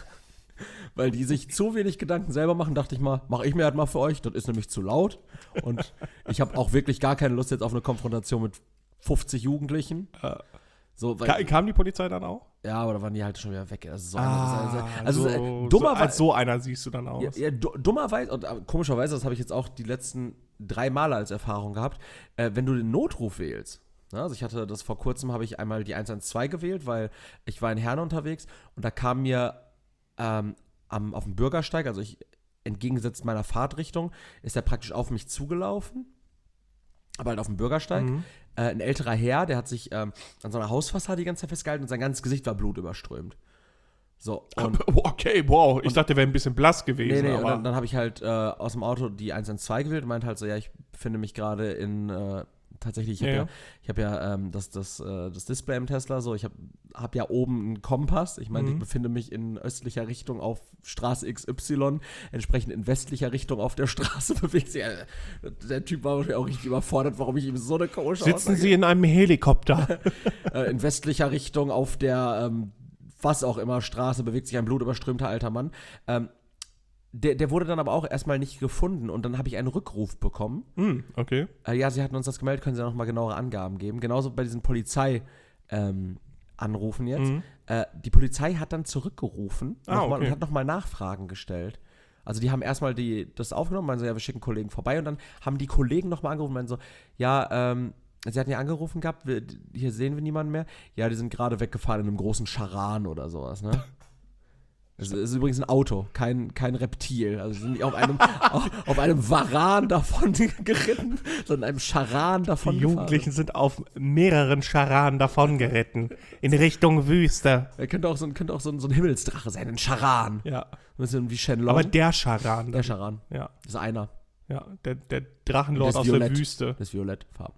B: Weil die sich zu wenig Gedanken selber machen, dachte ich mal, mache ich mir halt mal für euch, das ist nämlich zu laut. Und ich habe auch wirklich gar keine Lust jetzt auf eine Konfrontation mit fünfzig Jugendlichen.
A: Äh,
B: So, weil,
A: Ka kam die Polizei dann auch?
B: ja, aber da waren die halt schon wieder weg. Also so,
A: Ah,
B: eine, also,
A: so,
B: also,
A: so,
B: äh, dummerweise,
A: als so einer siehst du dann aus.
B: Ja, ja, du- dummerweise, und äh, komischerweise, das habe ich jetzt auch die letzten drei Male als Erfahrung gehabt, äh, wenn du den Notruf wählst, ne, also ich hatte das vor kurzem, habe ich einmal die eins eins zwei gewählt, weil ich war in Herne unterwegs und da kam mir ähm, am, auf dem Bürgersteig, also ich entgegengesetzt meiner Fahrtrichtung, ist er praktisch auf mich zugelaufen, aber halt auf dem Bürgersteig.
A: Mhm.
B: Äh, ein älterer Herr, der hat sich ähm, an so einer Hausfassade die ganze Zeit festgehalten und sein ganzes Gesicht war blutüberströmt. So, und
A: Okay, wow. Ich dachte, der wäre ein bisschen blass gewesen.
B: Nee, nee, und
A: aber
B: dann, dann habe ich halt äh, aus dem Auto die eins eins zwei gewählt und meinte halt so, ja, ich befinde mich gerade in äh, tatsächlich, ich habe
A: Ja,
B: ja,
A: ja.
B: ich hab ja ähm, das, das, äh, das Display im Tesla, so, ich habe hab ja oben einen Kompass. Ich meine,
A: Mhm.
B: ich befinde mich in östlicher Richtung auf Straße X Y, entsprechend in westlicher Richtung auf der Straße bewegt sich. Äh, der Typ war wahrscheinlich auch richtig überfordert, warum ich ihm so eine komische
A: Sitzen
B: Aussage-
A: Sie in einem Helikopter?
B: äh, in westlicher Richtung auf der, ähm, was auch immer, Straße bewegt sich ein blutüberströmter alter Mann. Ähm, der, der wurde dann aber auch erstmal nicht gefunden und dann habe ich einen Rückruf bekommen.
A: hm, okay.
B: Äh, ja, sie hatten uns das gemeldet, können Sie noch mal genauere Angaben geben. Genauso bei diesen Polizei ähm, Anrufen jetzt.
A: Mhm.
B: Äh, die Polizei hat dann zurückgerufen
A: Ah,
B: nochmal
A: okay.
B: und hat nochmal Nachfragen gestellt. Also die haben erstmal die, das aufgenommen, meinen so, ja, wir schicken Kollegen vorbei und dann haben die Kollegen nochmal angerufen und meinen so, ja, ähm, sie hatten ja angerufen gehabt, wir, hier sehen wir niemanden mehr. Ja, die sind gerade weggefahren in einem großen Charan oder sowas, ne? Das ist übrigens ein Auto, kein, kein Reptil. Also sie sind nicht auf einem, auf, auf einem Varan davon geritten, sondern einem Charan davon
A: Die
B: gefahren.
A: Jugendlichen sind auf mehreren Charanen davongeritten. In Richtung Wüste.
B: Er könnte auch, so, ein- könnte auch so, ein, so ein Himmelsdrache sein, ein Charan.
A: Ja.
B: Ein bisschen wie Shenlong.
A: Aber der Charan.
B: der Charan.
A: Ja.
B: Das ist einer.
A: Ja. Der, der Drachenlord
B: Der
A: aus
B: ist
A: der
B: violett.
A: Wüste.
B: Das ist violettfarben.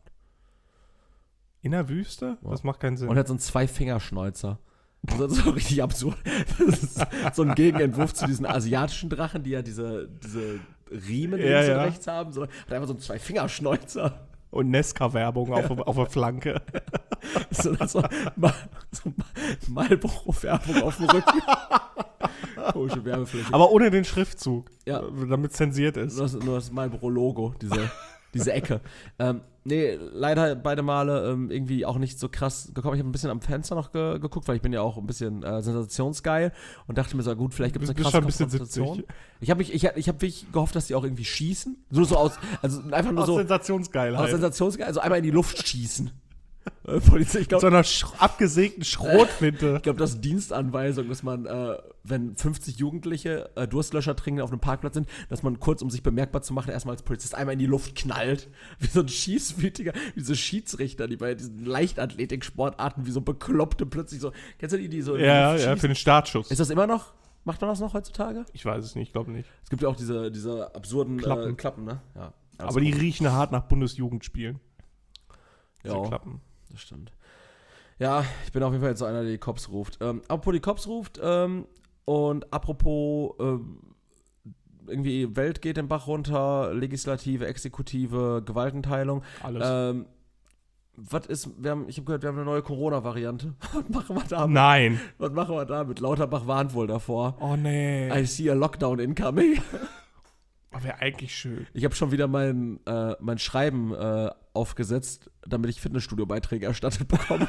A: In der Wüste?
B: Ja.
A: Das macht keinen Sinn.
B: Und er hat so einen Zwei-Fingerschnäuzer. Das ist so richtig absurd. Das ist so ein Gegenentwurf zu diesen asiatischen Drachen, die ja diese, diese Riemen
A: Ja,
B: links und
A: ja.
B: rechts haben. So, hat einfach so einen Zwei-Fingerschnäuzer.
A: Und Nesca-Werbung auf, auf der Flanke.
B: So, so, mal, so Marlboro-Werbung auf dem Rücken. Komische Werbefläche.
A: Aber ohne den Schriftzug.
B: Ja.
A: Damit zensiert ist.
B: Nur das, nur das Marlboro-Logo, diese, diese Ecke. ähm, nee, leider beide Male ähm, irgendwie auch nicht so krass gekommen. Ich habe ein bisschen am Fenster noch ge geguckt, weil ich bin ja auch ein bisschen äh, sensationsgeil und dachte mir so, gut, vielleicht gibt es
A: Du
B: eine
A: bist
B: krasse
A: schon ein bisschen
B: Konfrontation.
A: siebzig.
B: Ich habe mich, ich, ich habe wirklich gehofft, dass die auch irgendwie schießen. So, so aus, also einfach nur
A: Aus
B: so
A: Sensationsgeilheit.
B: aus Sensationsgeil, also einmal in die Luft schießen. Äh, Polizei, ich
A: Mit
B: glaube,
A: so einer sch abgesägten Schrotflinte.
B: Ich glaube, das ist Dienstanweisung, dass man, äh, wenn fünfzig Jugendliche äh, Durstlöscher trinken auf einem Parkplatz sind, dass man kurz, um sich bemerkbar zu machen, erstmal als Polizist einmal in die Luft knallt. Wie so ein schießwütiger, wie so Schiedsrichter, die bei diesen Leichtathletik-Sportarten wie so Bekloppte plötzlich so. Kennst du die, die so in die
A: Ja,
B: Luft
A: ja,
B: schießen?
A: für den Startschuss.
B: Ist das immer noch? Macht man das noch heutzutage?
A: Ich weiß es nicht, ich glaube nicht.
B: Es gibt ja auch diese, diese absurden
A: Klappen.
B: Äh, Klappen, ne? Ja.
A: Aber die riechen hart nach Bundesjugendspielen. Diese
B: Ja,
A: Klappen.
B: das stimmt. Ja, ich bin auf jeden Fall jetzt so einer, der die Cops ruft. Ähm, apropos die Cops ruft ähm, und apropos ähm, irgendwie Welt geht den Bach runter, Legislative, Exekutive, Gewaltenteilung.
A: Alles.
B: Ähm, was ist, wir haben, ich habe gehört, wir haben eine neue Corona-Variante. Was machen wir damit?
A: Nein.
B: Was machen wir damit? Lauterbach warnt wohl davor.
A: Oh nee.
B: I see a lockdown incoming.
A: Wäre eigentlich schön.
B: Ich habe schon wieder mein, äh, mein Schreiben äh, aufgesetzt, damit ich Fitnessstudio-Beiträge erstattet bekomme.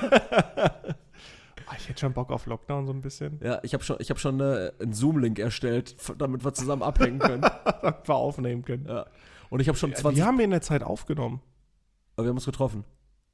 A: Ah, ich hätte schon Bock auf Lockdown so ein bisschen.
B: Ja, ich habe schon, ich hab schon äh, einen Zoom-Link erstellt, f- damit wir zusammen abhängen können.
A: Damit wir aufnehmen können.
B: Ja. Und ich habe schon
A: Ja,
B: zwanzig.
A: wir haben wir in der Zeit aufgenommen.
B: Aber wir haben uns getroffen.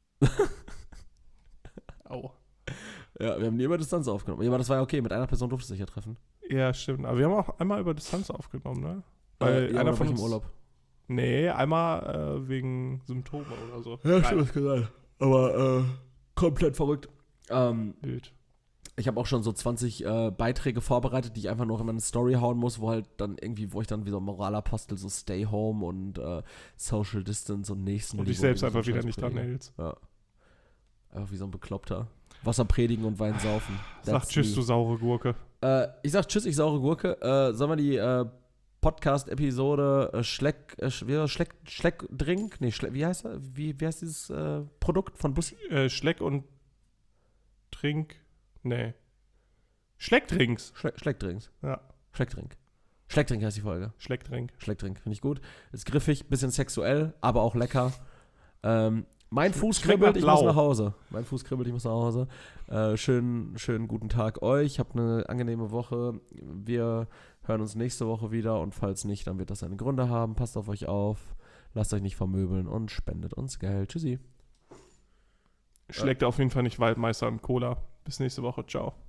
A: Oh.
B: Ja, wir haben nie über Distanz aufgenommen. Ja, aber das war ja okay. Mit einer Person durfte es sich ja treffen.
A: Ja, stimmt. Aber wir haben auch einmal über Distanz aufgenommen, ne? Weil
B: äh, ja,
A: einer
B: aber
A: von
B: war ich
A: uns.
B: im Urlaub.
A: Nee, einmal äh, wegen Symptome oder so.
B: Ja,
A: Nein.
B: stimmt, gesagt. Aber äh, komplett verrückt. Ähm,
A: Wild.
B: ich habe auch schon so zwanzig äh, Beiträge vorbereitet, die ich einfach noch in meine Story hauen muss, wo halt dann irgendwie, wo ich dann wie so ein Moralapostel so Stay Home und äh, Social Distance und Nächsten.
A: Und dich selbst einfach wieder nicht dran hältst.
B: Ja. Einfach wie so ein Bekloppter. Wasser predigen und Wein saufen.
A: Sag
B: That's
A: tschüss,
B: me.
A: du saure Gurke.
B: Äh, ich sag tschüss, ich saure Gurke. Äh, sollen wir die äh, Podcast-Episode äh, Schleck, äh, Sch- wie heißt das? Schleck, Schleckdrink? Nee, Schleck, wie heißt das? Wie, wie heißt dieses äh, Produkt von Bussi?
A: Äh, Schleck und Trink. Nee. Schleckdrinks.
B: Schle Schleckdrinks.
A: Ja.
B: Schleckdrink. Schleckdrink heißt die Folge.
A: Schleckdrink.
B: Schleckdrink, finde ich gut. Ist griffig, bisschen sexuell, aber auch lecker. Ähm, mein Fuß
A: schmeckt
B: kribbelt,
A: nach
B: ich muss
A: Blau.
B: nach Hause. Mein Fuß kribbelt, ich muss nach Hause. Äh, schönen, schönen guten Tag euch. Habt eine angenehme Woche. Wir hören uns nächste Woche wieder und falls nicht, dann wird das seine Gründe haben. Passt auf euch auf, lasst euch nicht vermöbeln und spendet uns Geld. Tschüssi.
A: Schlägt auf jeden Fall nicht Waldmeister und Cola. Bis nächste Woche. Ciao.